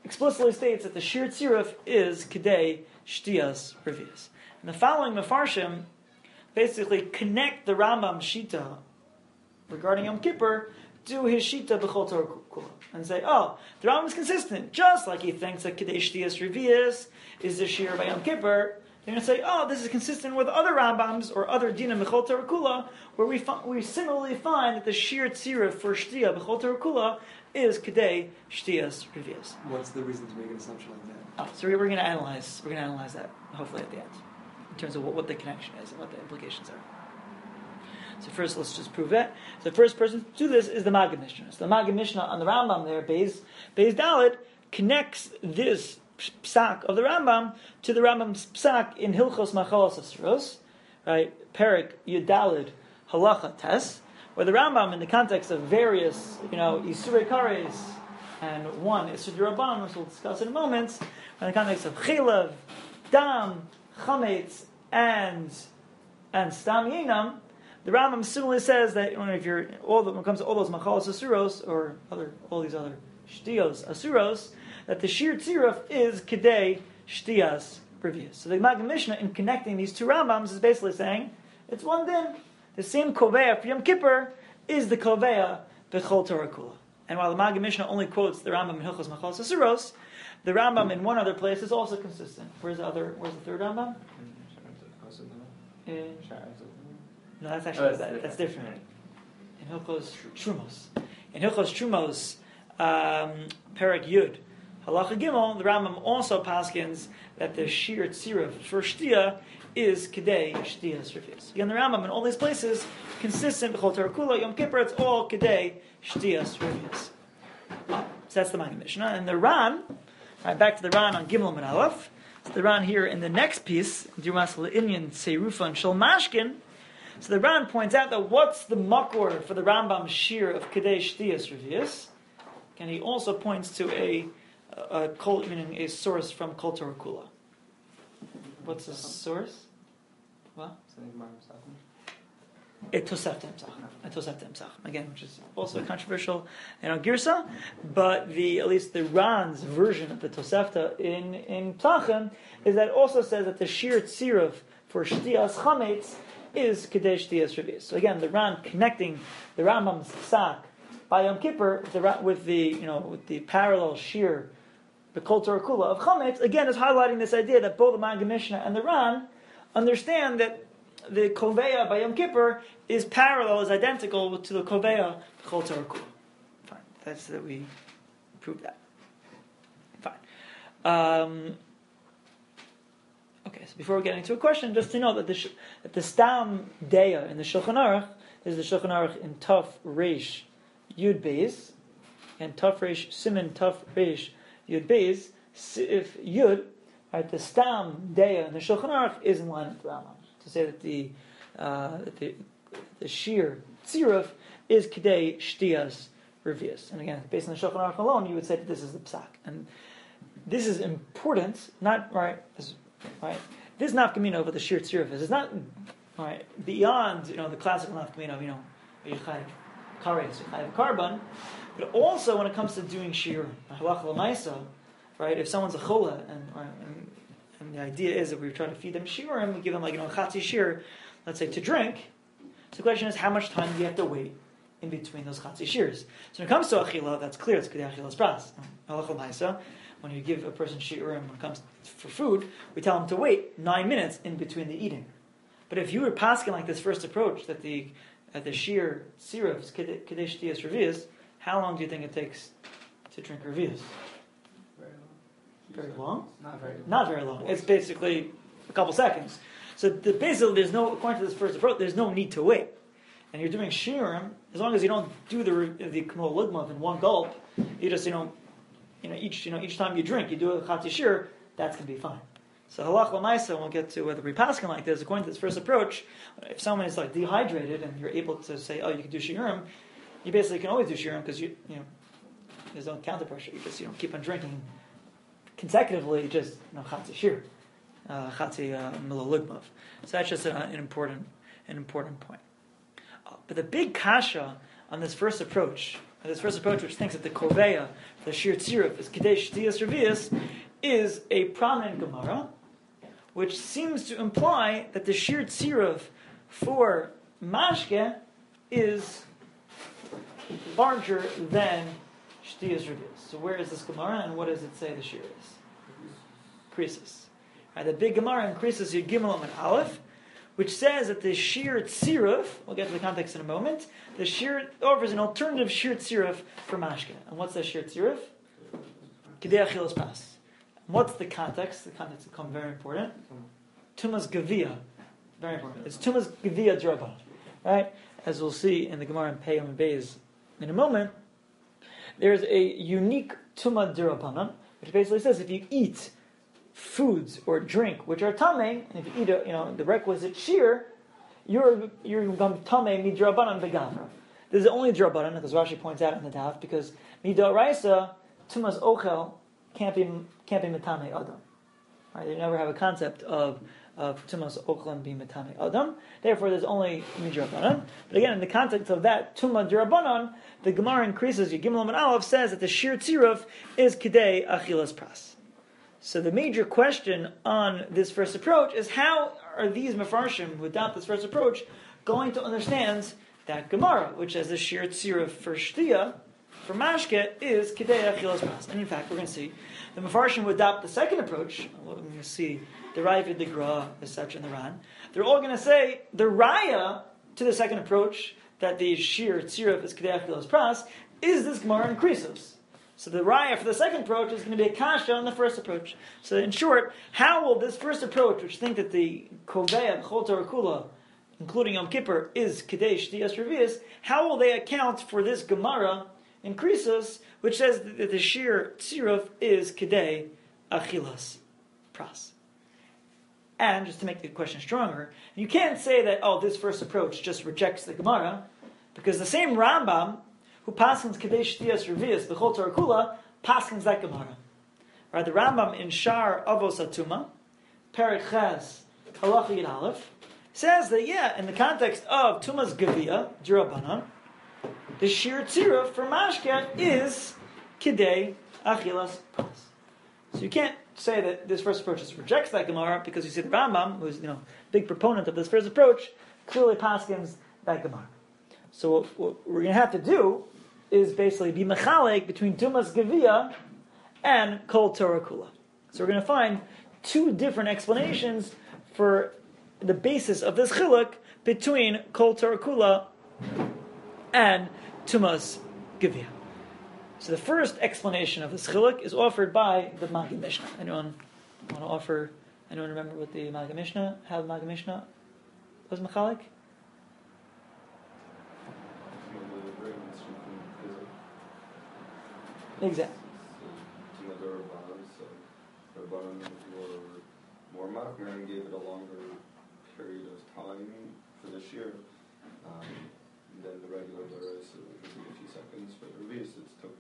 explicitly states that the Shir Tziruf is Kedei Shtias Revius. And the following Mefarshim basically connect the Rambam Shita regarding Yom Kippur to his Shita B'chol Torah Kula. And say, the Rambam is consistent. Just like he thinks that Kedei Shtias Revius is the Shir by Yom Kippur, they're going to say, this is consistent with other Rambams or other Dinam B'chol Torah Kula, where we similarly find that the Shir Tziruf for Shtia B'chol Torah Kula is Kedei Shtias Revius. What's the reason to make an assumption like that? So we're going to analyze. We're going to analyze that hopefully at the end, in terms of what the connection is and what the implications are. So first, let's just prove it. So the first person to do this is the Maggid Mishnah. So the Maggid Mishnah on the Rambam there, Beis Dalet, connects this psak of the Rambam to the Rambam's psak in Hilchos Machalos Asuros, right? Perik Yudalid Halacha Tes, where the Rambam, in the context of various, Isurei Kares, and one Isur D'Rabbanan, which we'll discuss in a moment, in the context of Chilev, Dam, Chametz, and Stam Yinam, the Rambam similarly says that when it comes to all those Machalos Asuros, or all these other Shtios Asuros, that the Shir Tziruf is Kedei Shtias Revius. So the Maggid Mishnah, in connecting these two Rambams, is basically saying it's one din. The same Koveya for Yom Kippur is the Koveya B'chol Torah Kula. And while the Maggid Mishnah only quotes the Rambam in Hilchos Machalos Asuros, the Rambam in one other place is also consistent. Where's the third Rambam? No, that's actually that's different. In Hilchos Trumos. In Hilchos Trumos, Perek Yud, Halacha Gimel, the Rambam also paskins that the Shir Tziruf for Shtia is Kedei Shtias Revius. Again, the Rambam in all these places, consistent B'chol Torah Kula, Yom Kippur, it's all Kedei Shtias Revius. So that's the Maggid Mishnah. And the Ran, right, back to the Ran on Gimel and Aleph. So the Ran here in the next piece, Dumas Le'inyan Seirufa and Shel Mashkin. So the Ran points out that what's the makor for the Rambam Shir of Kedei Shtias Revius? And he also points to a source from Kol Torah Kula. What's the source? What? A Tosefta Emsach. Again, which is also controversial girsa, but at least the Ran's version of the Tosefta in Psachim is that it also says that the Shir Tziruf for Shtias Chametz is Kedei Shtias Revius. So again, the Ran connecting the Rambam's psak by Yom Kippur with the parallel Shir, the Kol Torah Kula of Chametz, again is highlighting this idea that both the Maggid Mishnah and the Ran understand that the Koveya by Yom Kippur is identical to the Koveya Kol Torah Kula. Fine, that's that we proved that. Fine. Okay, so before we get into a question, just to know that the Stam Deya in the Shulchan Aruch is the Shulchan Aruch in Taf Reish Yud Beis, and Taf Reish Siman Taf Reish Yud Beis, if Yud, right, the Stam Deya in the Shulchan Aruch is in line with the Rambam. To say that the Shir Tziruf is Kedei Shtias Revius. And again, based on the Shulchan Aruch alone, you would say that this is the psak. And this is important, not right. This nafkamina of what the Shir Tziruf is not right beyond the classical nafkamina of Yichai Kares, Yichai Karban, but also when it comes to doing Shir Halacha L'Maisa, right? If someone's a chola and the idea is that we're trying to feed them shiurim, we give them chatzi shir, let's say, to drink. So the question is, how much time do you have to wait in between those chatzi shirs? So when it comes to achila, that's clear. It's kedei achilas pras. Halacha L'Maisa. When you give a person shiurim when it comes for food, we tell them to wait 9 minutes in between the eating. But if you were pasking like this first approach, that the shir tziruf kedei shtias revius, how long do you think it takes to drink revius? Very long? Not very long. It's basically a couple seconds. So basically, according to this first approach, there's no need to wait. And you're doing shiurim, as long as you don't do the k'mo ligmav in one gulp, you just each time you drink, you do a chatzi shir, that's going to be fine. So halach l'maisa, and we'll get to whether we pass like this. According to this first approach, if someone is dehydrated and you're able to say, you can do shiurim, you basically can always do shiurim because there's no counter pressure. You just keep on drinking consecutively, just chatzi shir, chatzi milaligmav. So that's just an important point. But the big kasha on this first approach this first approach, which thinks that the koveya, the shir tziruf, is kadesh shtiyas revius, is a prominent Gemara, which seems to imply that the shir tziruf for mashke is larger than shtiyas revius. So where is this Gemara, and what does it say the shir is? Krisus. Right, the big Gemara in Krisus Yud Gimel and Aleph, which says that the shir tziruf, we'll get to the context in a moment, the shir offers an alternative shir tziruf for mashke. And what's the shir tziruf? Kidei achilas pas. What's the context? The context will become very important. Tumas gavia, very important. It's tumas gavia drabban, right? As we'll see in the Gemara in Pei and Beis in a moment, there's a unique tuma d'Rabbanan, which basically says if you eat foods or drink which are tamei, and if you eat the requisite shear, you're become tamei midrabanan begavra. This is only drabbanan, because Rashi points out in the daf, because midoraisa tumas ochel can't be metame adam. Right? They never have a concept of tumas ochel being metame adam. Therefore, there's only midrabanan. But again, in the context of that tuma drabanan, the Gemara increases. Yigimel and Aleph says that the shir tziruf is kidei achilas pras. So the major question on this first approach is how are these Mefarshim who adopt this first approach going to understand that Gemara, which says the shir tziruf for shtiya, for mashke, is kidei achilas pras. And in fact, we're going to see the Mefarshim who adopt the second approach, we're going to see the Ravid, the Gra, etc., and the Ran, they're all going to say the raya to the second approach, that the shir tziruf is kidei achilas pras, is this Gemara in Krisos. So the raya for the second approach is going to be a kasha on the first approach. So in short, how will this first approach, which think that the koveya, chol Torah kula, including Yom Kippur, is kadesh shtiyas revius, how will they account for this Gemara in Krisos, which says that the shir tziruf is kidei achilas pras? And just to make the question stronger, you can't say that, this first approach just rejects the Gemara, because the same Rambam, who paskins kadesh shtiyas revius b'chol Torah kula, paskins that Gemara. Right? The Rambam in Shar Avos Atuma, Perek Ches, Halacha Yud Aleph, says that in the context of Tumas Gavia, D'Rabbanan, the shir tziruf for mashke is kidei achilas pras. So you can't say that this first approach just rejects that Gemara, because you see the Rambam, who's big proponent of this first approach, clearly paskins that Gemara. So what we're going to have to do is basically be mechalek between Tumas Gavia and Kol Torah Kula. So we're going to find two different explanations for the basis of this chiluk between Kol Torah Kula and Tumas Gavia. So the first explanation of this chiluk is offered by the Maggid Mishnah. Anyone remember what the Maggid Mishnah, how the Maggid Mishnah was mechalek? Exactly. So were more machmir and gave it a longer period of time for this year than the regular Dora, so it would be a few seconds. For the release, it took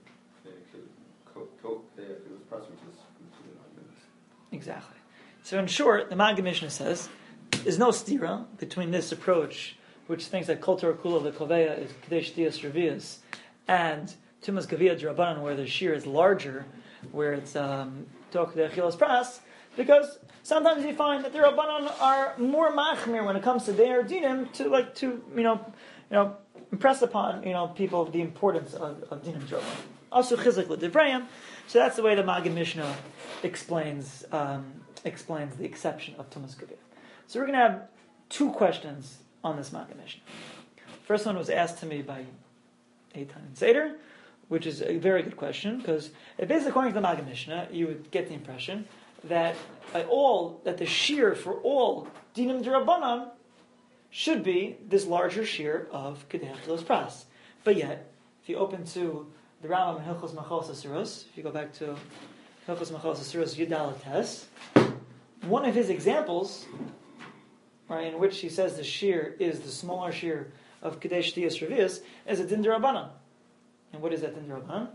the press, which is 9 minutes. Exactly. So in short, the Maggid Mishnah says there's no stira between this approach, which thinks that Kol Torah Kula, the Koveya, is Kadesh Shtiyas Revius, and Tumas Gavia D'Rabbanan, where the shear is larger, where it's Tok de Achilas Pras, because sometimes you find that the Rabbanan are more machmir when it comes to their dinim to impress upon people the importance of dinim D'Rabbanan. Also Chizuk L'Divrayim. So that's the way the Maggid Mishnah explains the exception of Tumas Gavia. So we're going to have two questions on this Maggid Mishnah. First one was asked to me by Eitan and Seder, which is a very good question, because basically according to the Maggid Mishnah, you would get the impression that the shear for all dinim d'Rabbanan should be this larger shear of Kedei Achilas Pras. But yet, if you open to the Rambam in Hilchos Machos Asuros, if you go back to Hilchos Machos Asuros Yudal Tes, one of his examples, right, in which he says the shear is the smaller shear of Kedei Shtiyas Revius, is a din d'Rabbanan. And what is that din d'Rabbanan?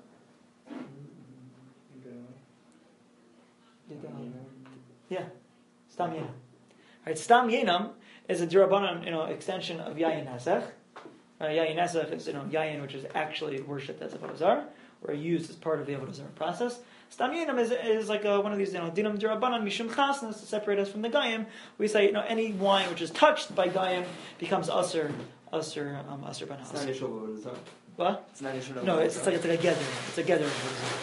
Yeah, Stam Yenam. Right, Stam Yenam is a d'Rabbanan, extension of Yayin Nesech, Yayin Esach is yayin which is actually worshipped as a avodah zarah, or used as part of the avodah zarah process. Stam yinam is like one of these dinam derabanan mishum chasnas to separate us from the gayim. We say any wine which is touched by gayim becomes aser bana. It's not initial avodah zarah. What? It's not initial. No, it's like a gather. It's a gather.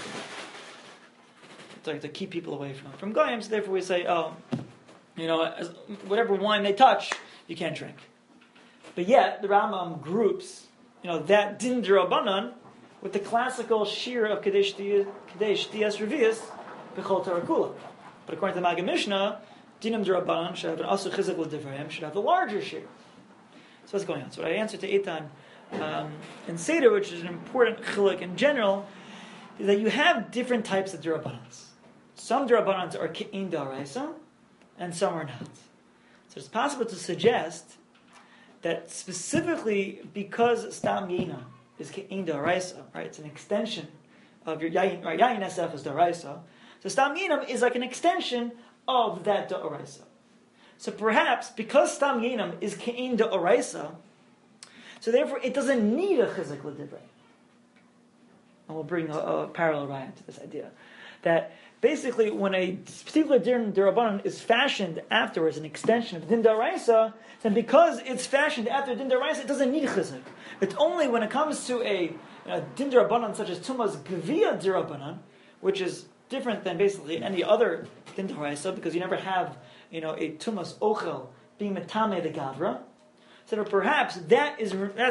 It's like to keep people away from goyim. So therefore we say, whatever wine they touch, you can't drink. But yet the Rambam groups, that din derabanan with the classical shir of kadesh dias revius b'chol Torah kula. But according to the Maggid Mishnah, dinam derabanan should have an asu chizuk l'divrayim, should have the larger shir. So what's going on? So what I answered to Eitan in Seder, which is an important chiluk in general, is that you have different types of derabanans. Some derabanans are ke'in da'araisa, and some are not. So it's possible to suggest that specifically because stam yina is ke'in da'araisa, right? It's an extension of your yayin. Right? Yayin esef is da'araisa. So stam yinam is like an extension of that da'araisa. So perhaps because stam yinam is ke'in da'araisa, so therefore it doesn't need a chizuk l'divrei. And we'll bring a parallel raya to this idea. That basically when a particular din derabanan is fashioned afterwards, an extension of din daraisa, then because it's fashioned after din daraisa, it doesn't need chizuk. It's only when it comes to a din derabanan such as tumas gvia derabanan, which is different than basically any other din daraisa, because you never have a tumas ochel being metame the gavra. So that perhaps that's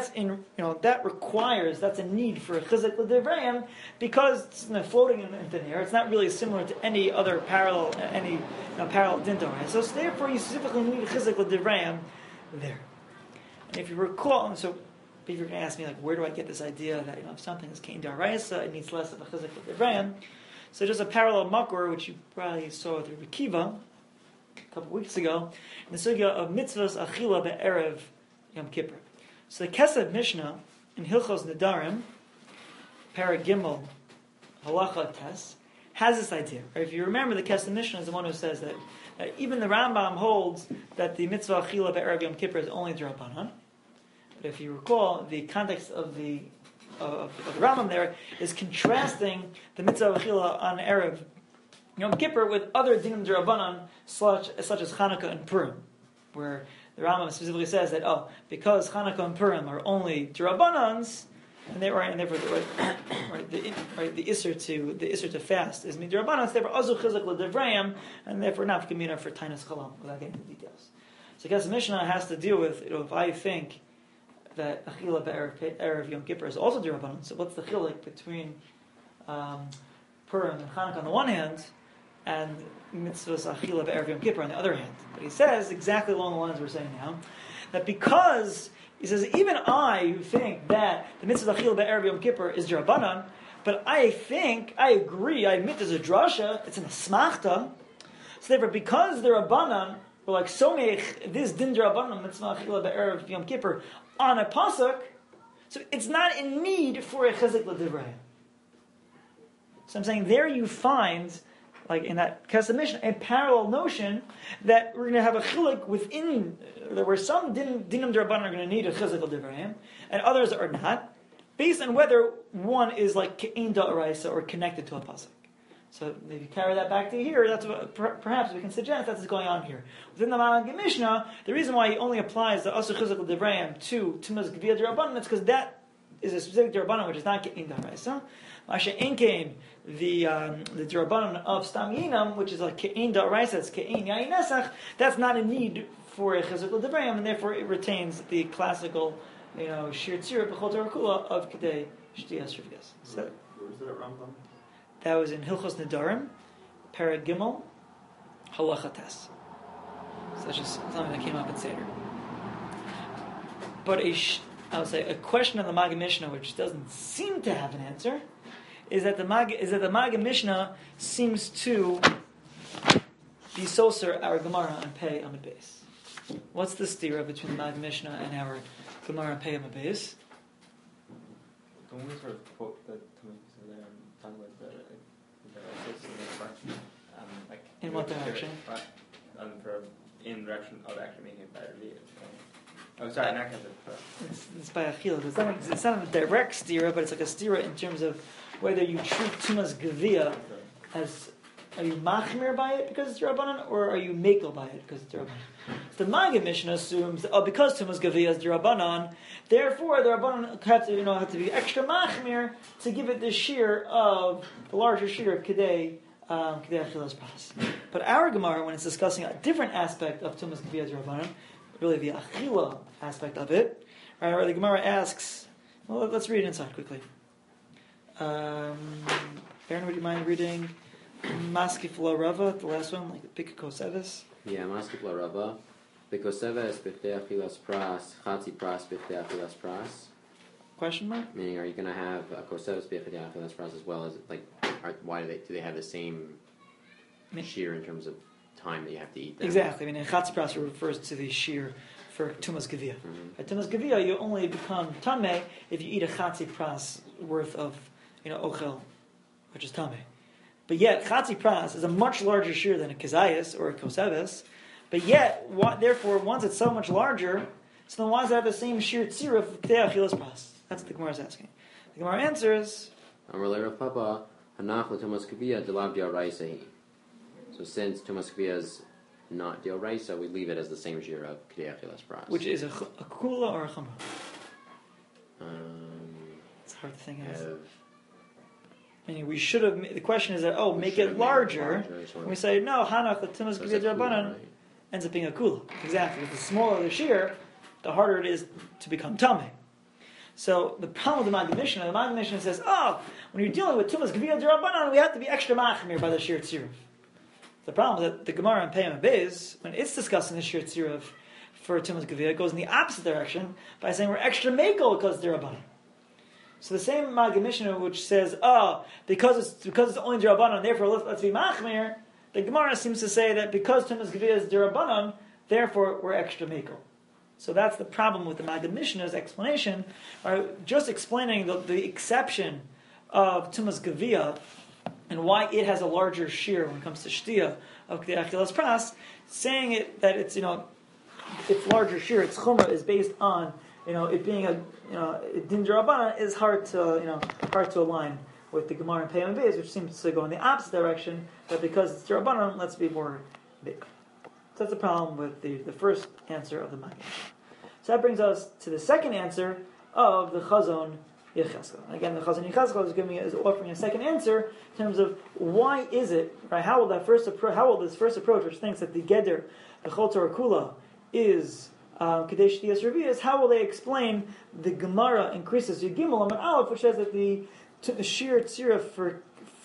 a need for a chizuk l'divrayim because it's floating in thin air. It's not really similar to any other parallel din Torah. So therefore, you specifically need a chizuk l'divrayim there. And if you recall, so if you're going to ask me where do I get this idea that if something is kein daraisa, it needs less of a chizuk l'divrayim. So just a parallel makor which you probably saw with Rabbi Kiva a couple weeks ago in the sugya of mitzvahs achila be'erev Yom Kippur. So the Kesef Mishnah in Hilchos Nedarim, Parag Gimel, Halacha Tes, has this idea. Right? If you remember, the Kesef Mishnah is the one who says that even the Rambam holds that the mitzvah achila be'erev Yom Kippur is only d'Rabbanan. But if you recall, the context of the Rambam there is contrasting the mitzvah achila on erev Yom Kippur with other dinim d'Rabbanan such as Chanukah and Purim, where the Rambam specifically says that because Chanukah and Purim are only d'Rabbanans, and therefore the isser to fast is midrabbanans, therefore azu chizuk l'divrayim, and therefore not kamina for tainas chalam, without getting into details. So I guess the Mishnah has to deal with if I think that achila be'erev Yom Kippur is also d'Rabbanan, so what's the chiluk between Purim and Chanukah on the one hand, and mitzvahs achila be'erev Yom Kippur on the other hand? But he says exactly along the lines we're saying now, that because he says even I think that the mitzvah achila be'erev Yom Kippur is d'Rabbanan, but I agree, I admit there's a drasha, it's an asmachta. So therefore, because the Rabbanan were like somech this din d'Rabbanan mitzvah achila be'erev Yom Kippur on a pasuk, so it's not in need for a chizuk l'divrayim. So I'm saying there you find, like in that Kesef Mishnah, a parallel notion that we're going to have a chiluk within, where some dinim d'Rabbanan are going to need a chizuk l'divrayim, and others are not, based on whether one is like ke'in da'araisa or connected to a pasuk. So if you carry that back to here, that's what perhaps we can suggest that's what's going on here. Within the Maggid Mishnah, the reason why he only applies the asu chizuk l'divrayim to tumas gvia d'Rabbanan is because that is a specific d'Rabbanan which is not ke'in da'araisa. Masha inkein the d'Rabbanan of stam yinam, which is like ke'in da'araisa, it's ke'in yayin esach, that's not a need for a chizuk l'divrayim, and therefore it retains the classical, shir tzira b'chol Torah kula of kedei shtiyas shvias. So Where was that Rambam? that was in Hilchos Nedarim, Parag Gimel, Halacha Tes. So that's just something that came up in Seder. But I would say a question of the Maggid Mishnah which doesn't seem to have an answer is that the Maggid Mishnah seems to be soser our Gemara on Pei Amud Beis. What's the stira between the Maggid Mishnah and our Gemara on Pei Amud Beis? Don't we sort of quote the Talmud there and talk about the in what direction? In direction of actually making it better. Oh, sorry, not Kevin. It's by Achila. It's not a direct stira, but it's like a stira in terms of whether you treat Tumas Gavia as, are you machmir by it because it's Rabbanan, or are you makel by it because it's Rabbanan? So the Maggid Mishnah assumes, because Tumas Gavia is Rabbanan, therefore the Rabbanan have to be extra machmir to give it the shear of the larger shear of Kedei Achilas Pras. But our Gemara, when it's discussing a different aspect of Tumas Gavia as Rabbanan, really the Achila aspect of it, right, where the Gemara asks, well, let's read it inside quickly. Aaron, would you mind reading Maskif La Rava, the last one, like Pika Kosevis? Yeah, Maskif La Rava. Bikoseves Bichtei Achilas Pras, Chatzi Pras Bichtei Achilas Pras. Question mark? Meaning, are you going to have a Koseves Bichtei Achilas Pras as well as, like, why do they have the same shear in terms of time that you have to eat them? Exactly. I mean, Chatzi Pras refers to the shear for Tumas Gavia. At Tumas Gavia, you only become Tameh if you eat a Chatzi Pras worth of, Ochel, which is Tameh. But yet, Chatzi Pras is a much larger shear than a Kezayas or a Koseves. But yet, therefore, once it's so much larger, so then why does it have the same sheer tzira of Kedei Achilas Pras? That's what the Gemara is asking. The Gemara answers, so since Tumas Kavia is not Dioraisa, we leave it as the same shear of Kedei Achilas Pras. which is a kula or a chumrah? It's hard to think of. Meaning we should have, the question is that, make it larger. And we say, no, Hanach, the Tumas Kavia Rabbanan ends up being a kula. Exactly. The smaller the shear, the harder it is to become tameh. So the problem with the Maggid Mishnah says, when you're dealing with Tumas Gavia Rabbanan, we have to be extra machmir by the shear tziruf. The problem is that the Gemara in Peyam Beis, when it's discussing the shear tziruf for Tumas Gavia, it goes in the opposite direction by saying we're extra mekel because it's Rabbanan. So the same Maggid Mishnah which says, because it's only Rabbanan, therefore let's be machmir, the Gemara seems to say that because Tumas Gavia is Rabbanan, therefore we're extra mekel. So that's the problem with the Maggid Mishnah's explanation. Just explaining the exception of Tumas Gavia and why it has a larger shear when it comes to Shtia of Kedei Achilas Pras, saying it that it's its larger shear, its chumrah is based on it being a din d'Rabbanan is hard to align with the Gemara in Peyam Beis, which seems to go in the opposite direction. That because it's d'Rabbanan, let's be more big. So that's the problem with the first answer of the Maggid. So that brings us to the second answer of the Chazon Yecheskel. And again, the Chazon Yecheskel is offering a second answer in terms of why is it, right? How will this first approach, which thinks that the Geder, the Chol Torah Kula, is Kadesh Tiyas Revias, how will they explain the Gemara in Krisos Yud Gimel Amud Aleph, which says that the sheer tzira for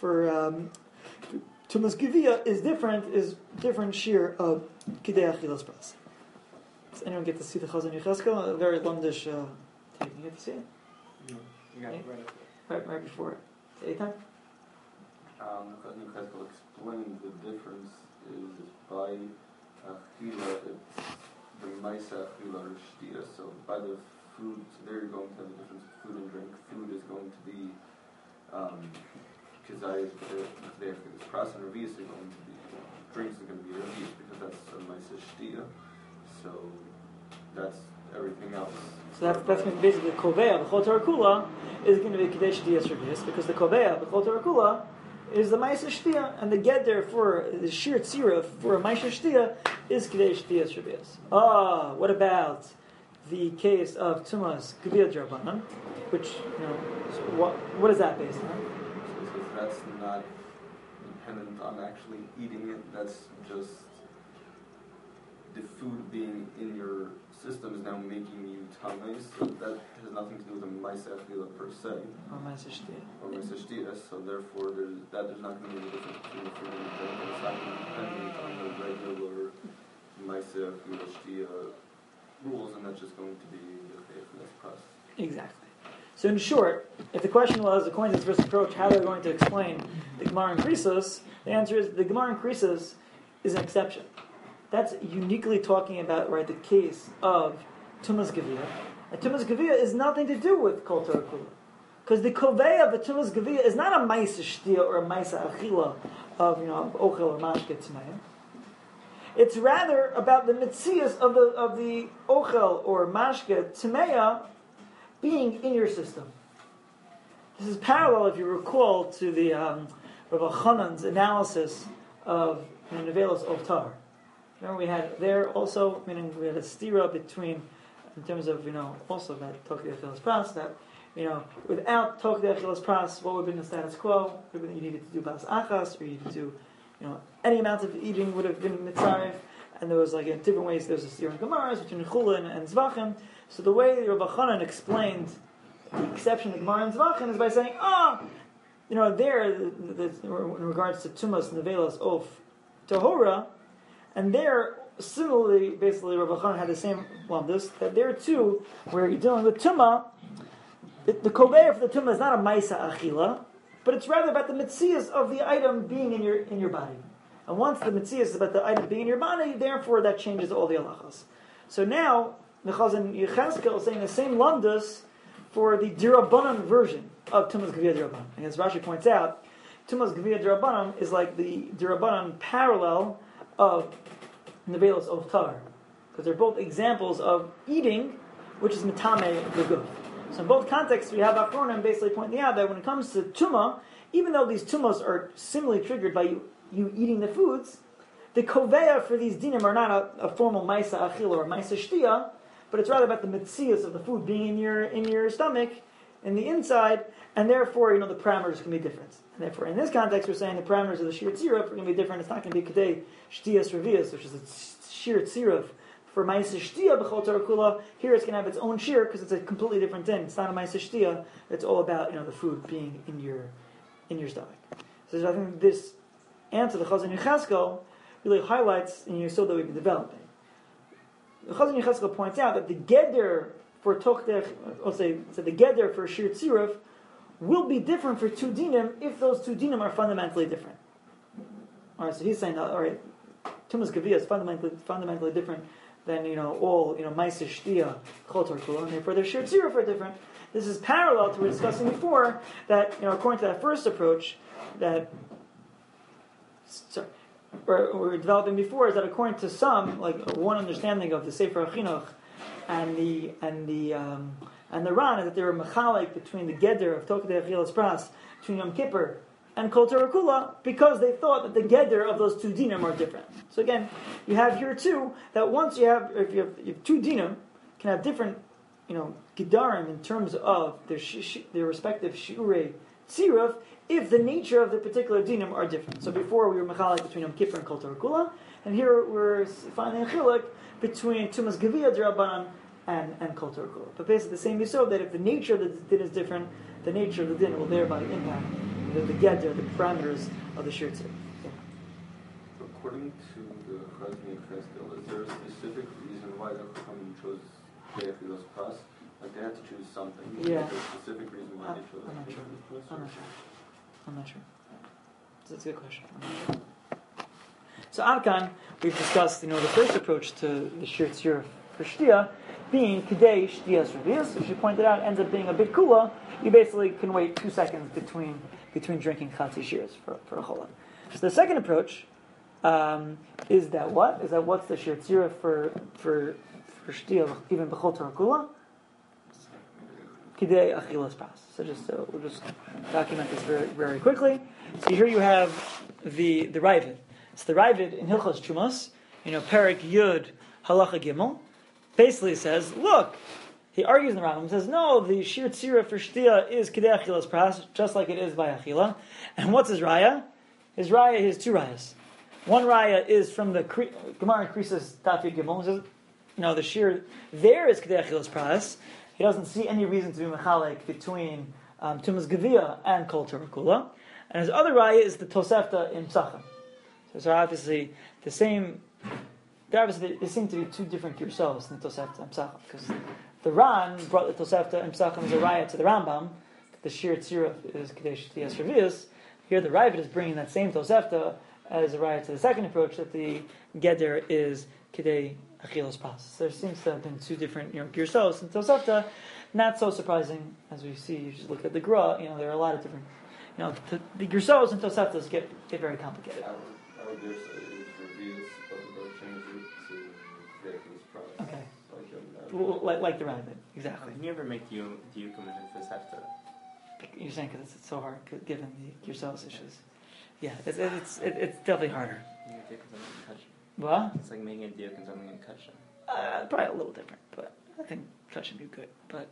Tumas Gavia is different shear of Kedei Achilas Pras. Does anyone get to see the Chazon Yecheskel? A very lumdish tape. You get to see it? No, you got it right before it. Anytime? Chazon Yecheskel explains the difference is by Achila, it's the Maisa Achila or Shtia. So by the food, so there you're going to have a difference of food and drink. Food is going to be Kazayas, Kedei Achilas Pras, and Revius are going to be, drinks are going to be Revius because that's a Maisa Shtia. So that's everything else. So that's basically the Koveya, the Chol Torah Kula, is going to be Kadesh Tiyas Revius because the Koveya, the Chol Torah Kula, is the Maisa Shtia, and the Geder for the Shir Tzira for a Maisa Shtia is Kadesh Tiyas Revius. What about the case of Tumas Gavia D'Rabbanan, which, so what is that based on? So that's not dependent on actually eating it, that's just the food being in your system is now making you tamei, so that has nothing to do with the Maisa Achila per se. Or Maisa Shtia. Or Maisa Shtia, so therefore there's not going to be a difference between the food and the drink, and it's not going to be dependent on the regular Maisa Achila Shtia rules, and that's just going to be the Achilas Pras. Exactly. So in short, if the question was, according to this first approach, how they're going to explain the Gemara in Krisos, the answer is the Gemara in Krisos is an exception. That's uniquely talking about, right, the case of Tumas Gavia. And Tumas Gavia is nothing to do with Kol Torah Kula. Because the Koveya of the Tumas Gavia is not a Maisa Shtia or a Maisa Achila of Ochel or Mashke Tmeim. It's rather about the mitzias of the ochel or mashke tmeya being in your system. This is parallel, if you recall, to the Rav Chanan's analysis of Nevelos Ovtar. Remember, we had there also, meaning we had a stira between, in terms of also that Tokdei Achilas Pras, that without Tokdei Achilas Pras, what would have been the status quo? You needed to do Bas Achas, or you needed to do any amount of eating would have been mitzaref, and there was in different ways. There was a stira in Gemaras between Chulin and Zvachim. So the way Rav Chanan explained the exception of Gemara and Zvachim is by saying, there, in regards to Tumas Nevelos of Tahora, and there, similarly, basically, Rav Chanan had the same that there too, where you're dealing with Tumah, the koveya for the Tumah is not a Maisa Achila, but it's rather about the mitzias of the item being in your body. And once the mitzias is about the item being in your body, therefore that changes all the halachas. So now, the Chazon Yechezkel is saying the same lamdas for the Dirabanan version of Tumas Gevia Dirabanan. And as Rashi points out, Tumas Gevia Dirabanan is like the Dirabanan parallel of Nevelos Ovtar. Because they're both examples of eating, which is Mitame Beguf. So in both contexts, we have Achronim basically pointing out that when it comes to Tumah, even though these Tumahs are similarly triggered by you eating the foods, the Koveya for these dinim are not a formal Maisa Achil or Maisa Shtia, but it's rather about the mitzias of the food being in your stomach, in the inside, and therefore, the parameters can be different. And therefore, in this context, we're saying the parameters of the Shir Tziruf are going to be different. It's not going to be Kedei Shtias Revias, which is a Shir Tziruf. For Ma'aseh Shtia B'chol Torah Kula, here it's going to have its own shir because it's a completely different thing. It's not a Ma'aseh Shtia. It's all about the food being in your stomach. So I think this answer, the Chazon Yechezkel, really highlights in your soul that we've been developing. The Chazon Yechezkel points out that the geder for Tokdei, the geder for Shir Tziruf will be different for two dinim if those two dinim are fundamentally different. All right, so he's saying, all right, Tumas Gevia is fundamentally different than all Ma'aseh Shtia, Chol Torah Kula, and therefore their Shir Tziruf are different. This is parallel to what we were discussing before, that according to that first approach, we're developing before, is that according to some, one understanding of the Sefer HaChinuch and the Ran, is that there were mechalik between the Geder of Tokdei Achilas Pras, between Yom Kippur and Kol Torah Kula, because they thought that the Geder of those two dinim are different. So again, you have here too, that once you have two dinim, can have different, Gedarim in terms of their respective Shiurei Tziruf, if the nature of the particular dinim are different. So before we were mechalik between Yom Kippur and Kol Torah Kula, and here we're finding a chiluk between Tumas Gevia D'Rabbanan and Kol Torah Kula. But basically the same yisod, that if the nature of the din is different, the nature of the din will thereby impact the geder, the parameters of the Shir Tziruf. According to the Chazon Yechezkel, is there a specific reason why the Chachamim chose Achilas Pras? They had to choose something. Yeah. Is there a specific reason why they chose Achilas Pras? I'm not sure. That's a good question. I'm not sure. So Adkan, we've discussed, the first approach to the Shir Tziruf for Shtia being Kedei Shtias Revias, which you pointed out ends up being a bit kula. You basically can wait 2 seconds between drinking Chatzi Shiras for a cholah. So the second approach is that what? Is that what's the Shir Tziruf for Shtia even B'chol Torah Kula? Kidei Achilas Pras. So we'll just document this very, very quickly. So here you have the Ravid. So the Ravid in Hilchos Chumas, Perik Yud Halacha Gimel, basically says, look, he argues in the Rambam, says, no, the Shir Tziruf for Shtia is Kidei Achilas Pras, just like it is by Achila. And what's his Raya? His two Rayas. One Raya is from the Gemara in Krisos Daf Yud Gimel. It says, the Shir there is Kidei Achilas Pras. He doesn't see any reason to be mechalik between Tumas Gevia and Kol Torah Kula. And his other raya is the Tosefta in Psachim. So obviously there seem to be two different Girsos in the Tosefta and Psachim. Because the Ran brought the Tosefta and Psachim as a raya to the Rambam. The Shir Tziruf is Kadesh Shtias Revius. Here the Ravid is bringing that same Tosefta as a raya to the second approach, that the Geder is Kidei Achilas Pras. So there seems to have been two different Girsos and Tosefta. Not so surprising, as we see. You just look at the Gra. There are a lot of different. The Girsos and Toseftas get very complicated. Our Girsa is Revius, but the like the Ravid, exactly. Can you ever make diukum in this hefta? You're saying because it's so hard, given the yourselves issues. Yeah, it's definitely harder. What? It's like making a diuk and something in kashim. Probably a little different, but I think cut should be good. But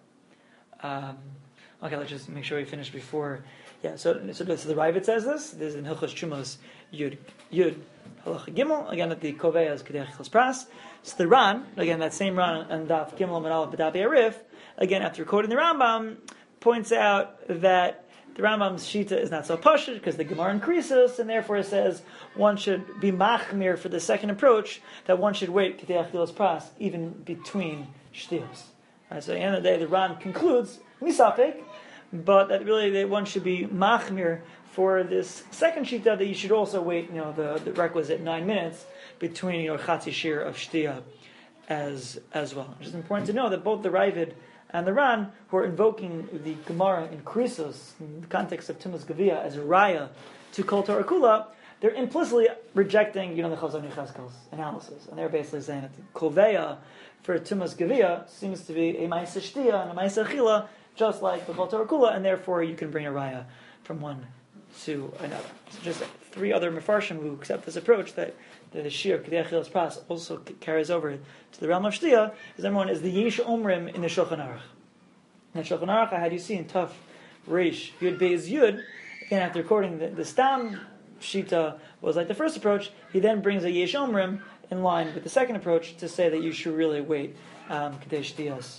okay, let's just make sure we finish before. Yeah, so the Ravid says this. This is in Hilchos Chumos Yud Halacha Gimel again at the Koveas Kedei Achilas Pras. So the Ran again, that same Ran and Daf Gimel and Aleph B'Daf Arif again after quoting the Rambam points out that the Rambam's Shita is not so pashut because the Gemara increases, and therefore it says one should be machmir for the second approach, that one should wait Kedei Achilas Pras even between shtiyos. Right, so at the end of the day, the Ran concludes misafik, but that really one should be machmir for this second Shita that you should also wait, the requisite 9 minutes between chatzi shir of shtiyah as well. It's important to know that both the Ravid and the Ran, who are invoking the Gemara in Krisos, in the context of Tumas Gavia, as a raya to Kol Torah Kula, they're implicitly rejecting, the Chazon Yechezkel's analysis. And they're basically saying that the Koveya for Tumas Gavia seems to be a Ma'aseh Shtiyah and a Ma'aseh Achila, just like the Kol Torah Kula, and therefore you can bring a raya from one to another. So just 3 other Mefarshim who accept this approach, that the Shir Kedei Achilas Pras also carries over to the realm of Shtiyah, is number one is the Yesh Omrim in the Shulchan Aruch. In the Shulchan Aruch, I had you see in Tuf Reish Yud Beis Yud, again after quoting the Stam Shita was like the first approach, he then brings a Yesh Omrim in line with the second approach to say that you should really wait Kedei Shtiyas,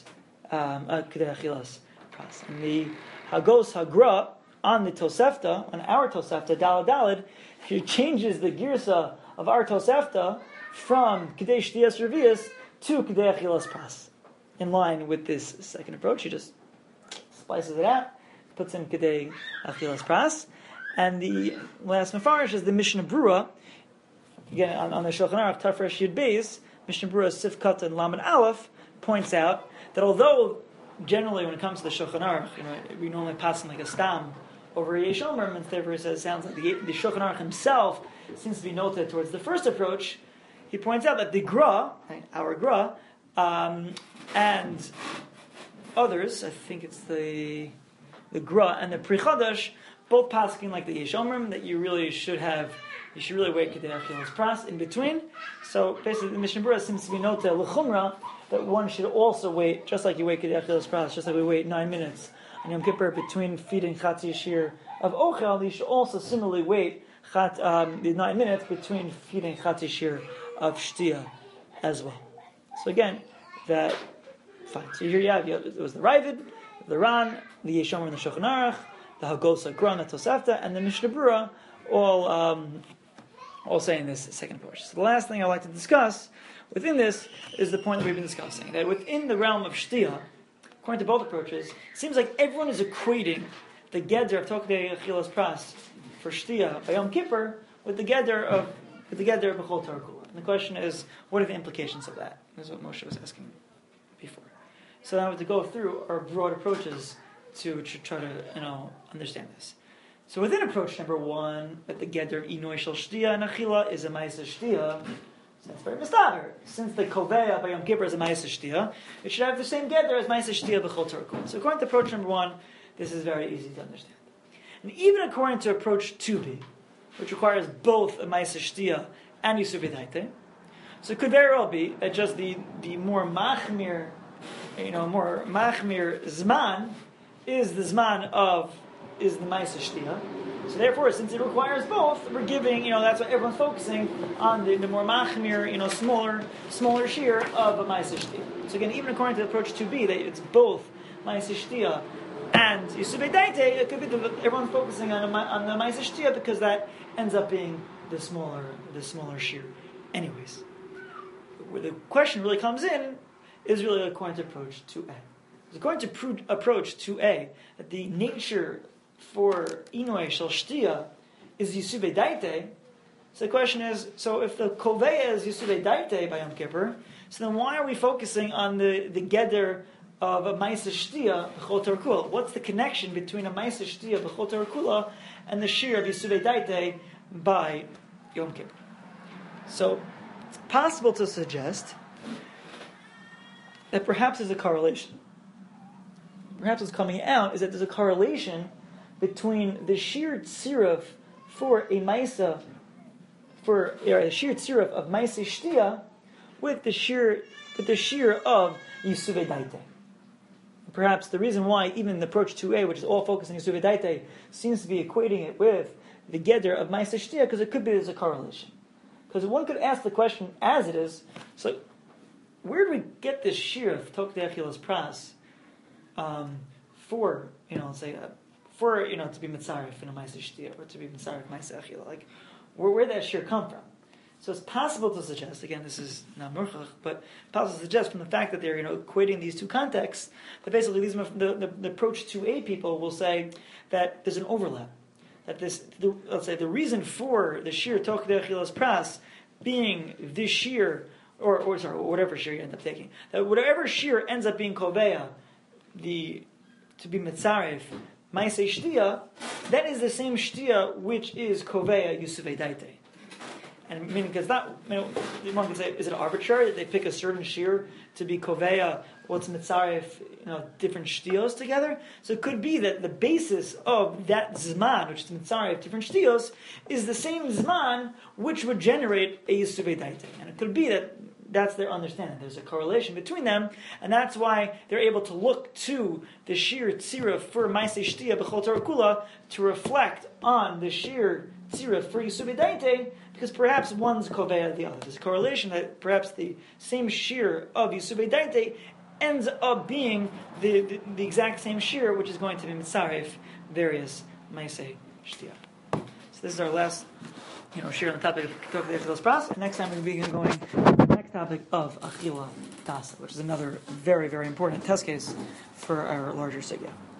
Kedei Achilas Pras. And the Hagos Hagra on the Tosefta, on our Tosefta, Dalad Dalad, he changes the Girsa of our Tosefta from Kedei Shtiyas Revius to Kedei Achilas Pras. In line with this second approach, he just splices it out, puts in Kedei Achilas Pras. And the last Mefarish is the Mishnah Brura. Again, on the Shulchan Aruch, Tafresh Yud Beis, Mishnah Brura Sifkat and Lamed Aleph points out that although generally when it comes to the Shulchan Aruch, we normally pass in like a stam over Yesh Omer, and therefore it sounds like the Shulchan Aruch himself seems to be noted towards the first approach. He points out that the Gra, our Gra, and others, I think it's the Gra and the Pri Chadash, both passing like the Yesh Omer, that you should really wait Kedei Achilas Pras in between. So basically the Mishnah Berurah seems to be noted l'chumra that one should also wait, just like you wait Kedei Achilas Pras, just like we wait 9 minutes on Yom Kippur between feeding Chatzi Shir of Ochel, you should also similarly wait the 9 minutes between feeding Chatzi Shir of Shtiyah as well. So again, fine. So here you have, it was the Ravid, the Ran, the Yesh Omer and the Shulchan Aruch, the Hagos Hagra and the Tosefta, and the Mishnah Berurah, all saying this second approach. So the last thing I'd like to discuss within this is the point that we've been discussing, that within the realm of Shtiyah, according to both approaches, it seems like everyone is equating the Geder of Tokdei Achilas Pras for Shtiyah by Yom Kippur with the Geder of B'chol Torah Kula. And the question is, what are the implications of that? That's what Moshe was asking before. So now we have to go through our broad approaches to try to understand this. So within approach number 1, that the Geder of Inoi Shel Shtiyah and Achila is a Ma'aseh Shtiyah, so that's very mistaber. Since the Koveya by Yom Kippur is a Ma'aseh Shtiyah, it should have the same Geder as Ma'aseh Shtiyah B'chol Torah Kula. So according to approach number 1, this is very easy to understand. And even according to approach 2b, which requires both a Ma'aseh Shtiyah and Yisur B'daite, so it could very well be that just the more machmir zman is the Ma'aseh Shtiyah. So therefore, since it requires both, we're giving, that's why everyone's focusing on the more machmir, smaller shear of a Ma'aseh Shtiyah. So again, even according to approach 2b, that it's both Ma'aseh Shtiyah and Yisur B'daite, it could be that everyone's focusing on the Ma'aseh Shtiyah because that ends up being the smaller shear. Anyways, where the question really comes in is really according to approach 2a. According to approach 2a, that the nature for Inoi Shel Shtiyah is Yisur B'daite. So the question is, so if the Koveya is Yisur B'daite by Yom Kippur, so then why are we focusing on the Geder of a Ma'aseh Shtiyah B'chol Torah Kula? What's the connection between a Ma'aseh Shtiyah B'chol Torah Kula and the Shir of Yisur B'daite by Yom Kippur? So it's possible to suggest that perhaps there's a correlation. Perhaps what's coming out is that there's a correlation between the sheer tziruf for a maisa, for a sheer tziruf of maisa shtia, with the sheer of Yisuvei Daite. Perhaps the reason why even the approach 2a, which is all focused on Yisuvei Daite, seems to be equating it with the Geder of Maisa Shtia, because it could be there's a correlation. Because one could ask the question as it is, so where do we get this sheer of Tok De'achilas Pras for, let's say, to be Mitzaref in a Maisa Shtia, or to be Mitzaref Maisa Achila? Like, where did that sheer come from? So it's possible to suggest, again, this is not murchach, but possible to suggest from the fact that they're equating these two contexts, that basically the approach 2a people will say that there's an overlap. That let's say the reason for the sheer Tok De'achilas Pras being this sheer, or whatever sheer you end up taking, that whatever sheer ends up being Koveya, to be Mitzaref, Maisei Shtia, that is the same Shtia which is Koveya Yisuvei Daite. And meaning, because one could say, is it arbitrary that they pick a certain shear to be koveya, what's mitzaref, different shtios together? So it could be that the basis of that zman, which is mitzaref, different shtios, is the same zman which would generate a yisuvei daite. And it could be that that's their understanding. There's a correlation between them, and that's why they're able to look to the sheer tzira for maaseh shtia b'chol Torah kula to reflect on the sheer tzira for yisuvei daite, because perhaps one's koveya the other. There's a correlation that perhaps the same shear of Yisuvei Daite ends up being the exact same shear, which is going to be mitzaref various maaseh shtia. So this is our last, shear on the topic of Tok De'achilas Pras. Next time we'll be going to the next topic of Achila Tasa, which is another very, very important test case for our larger sugya.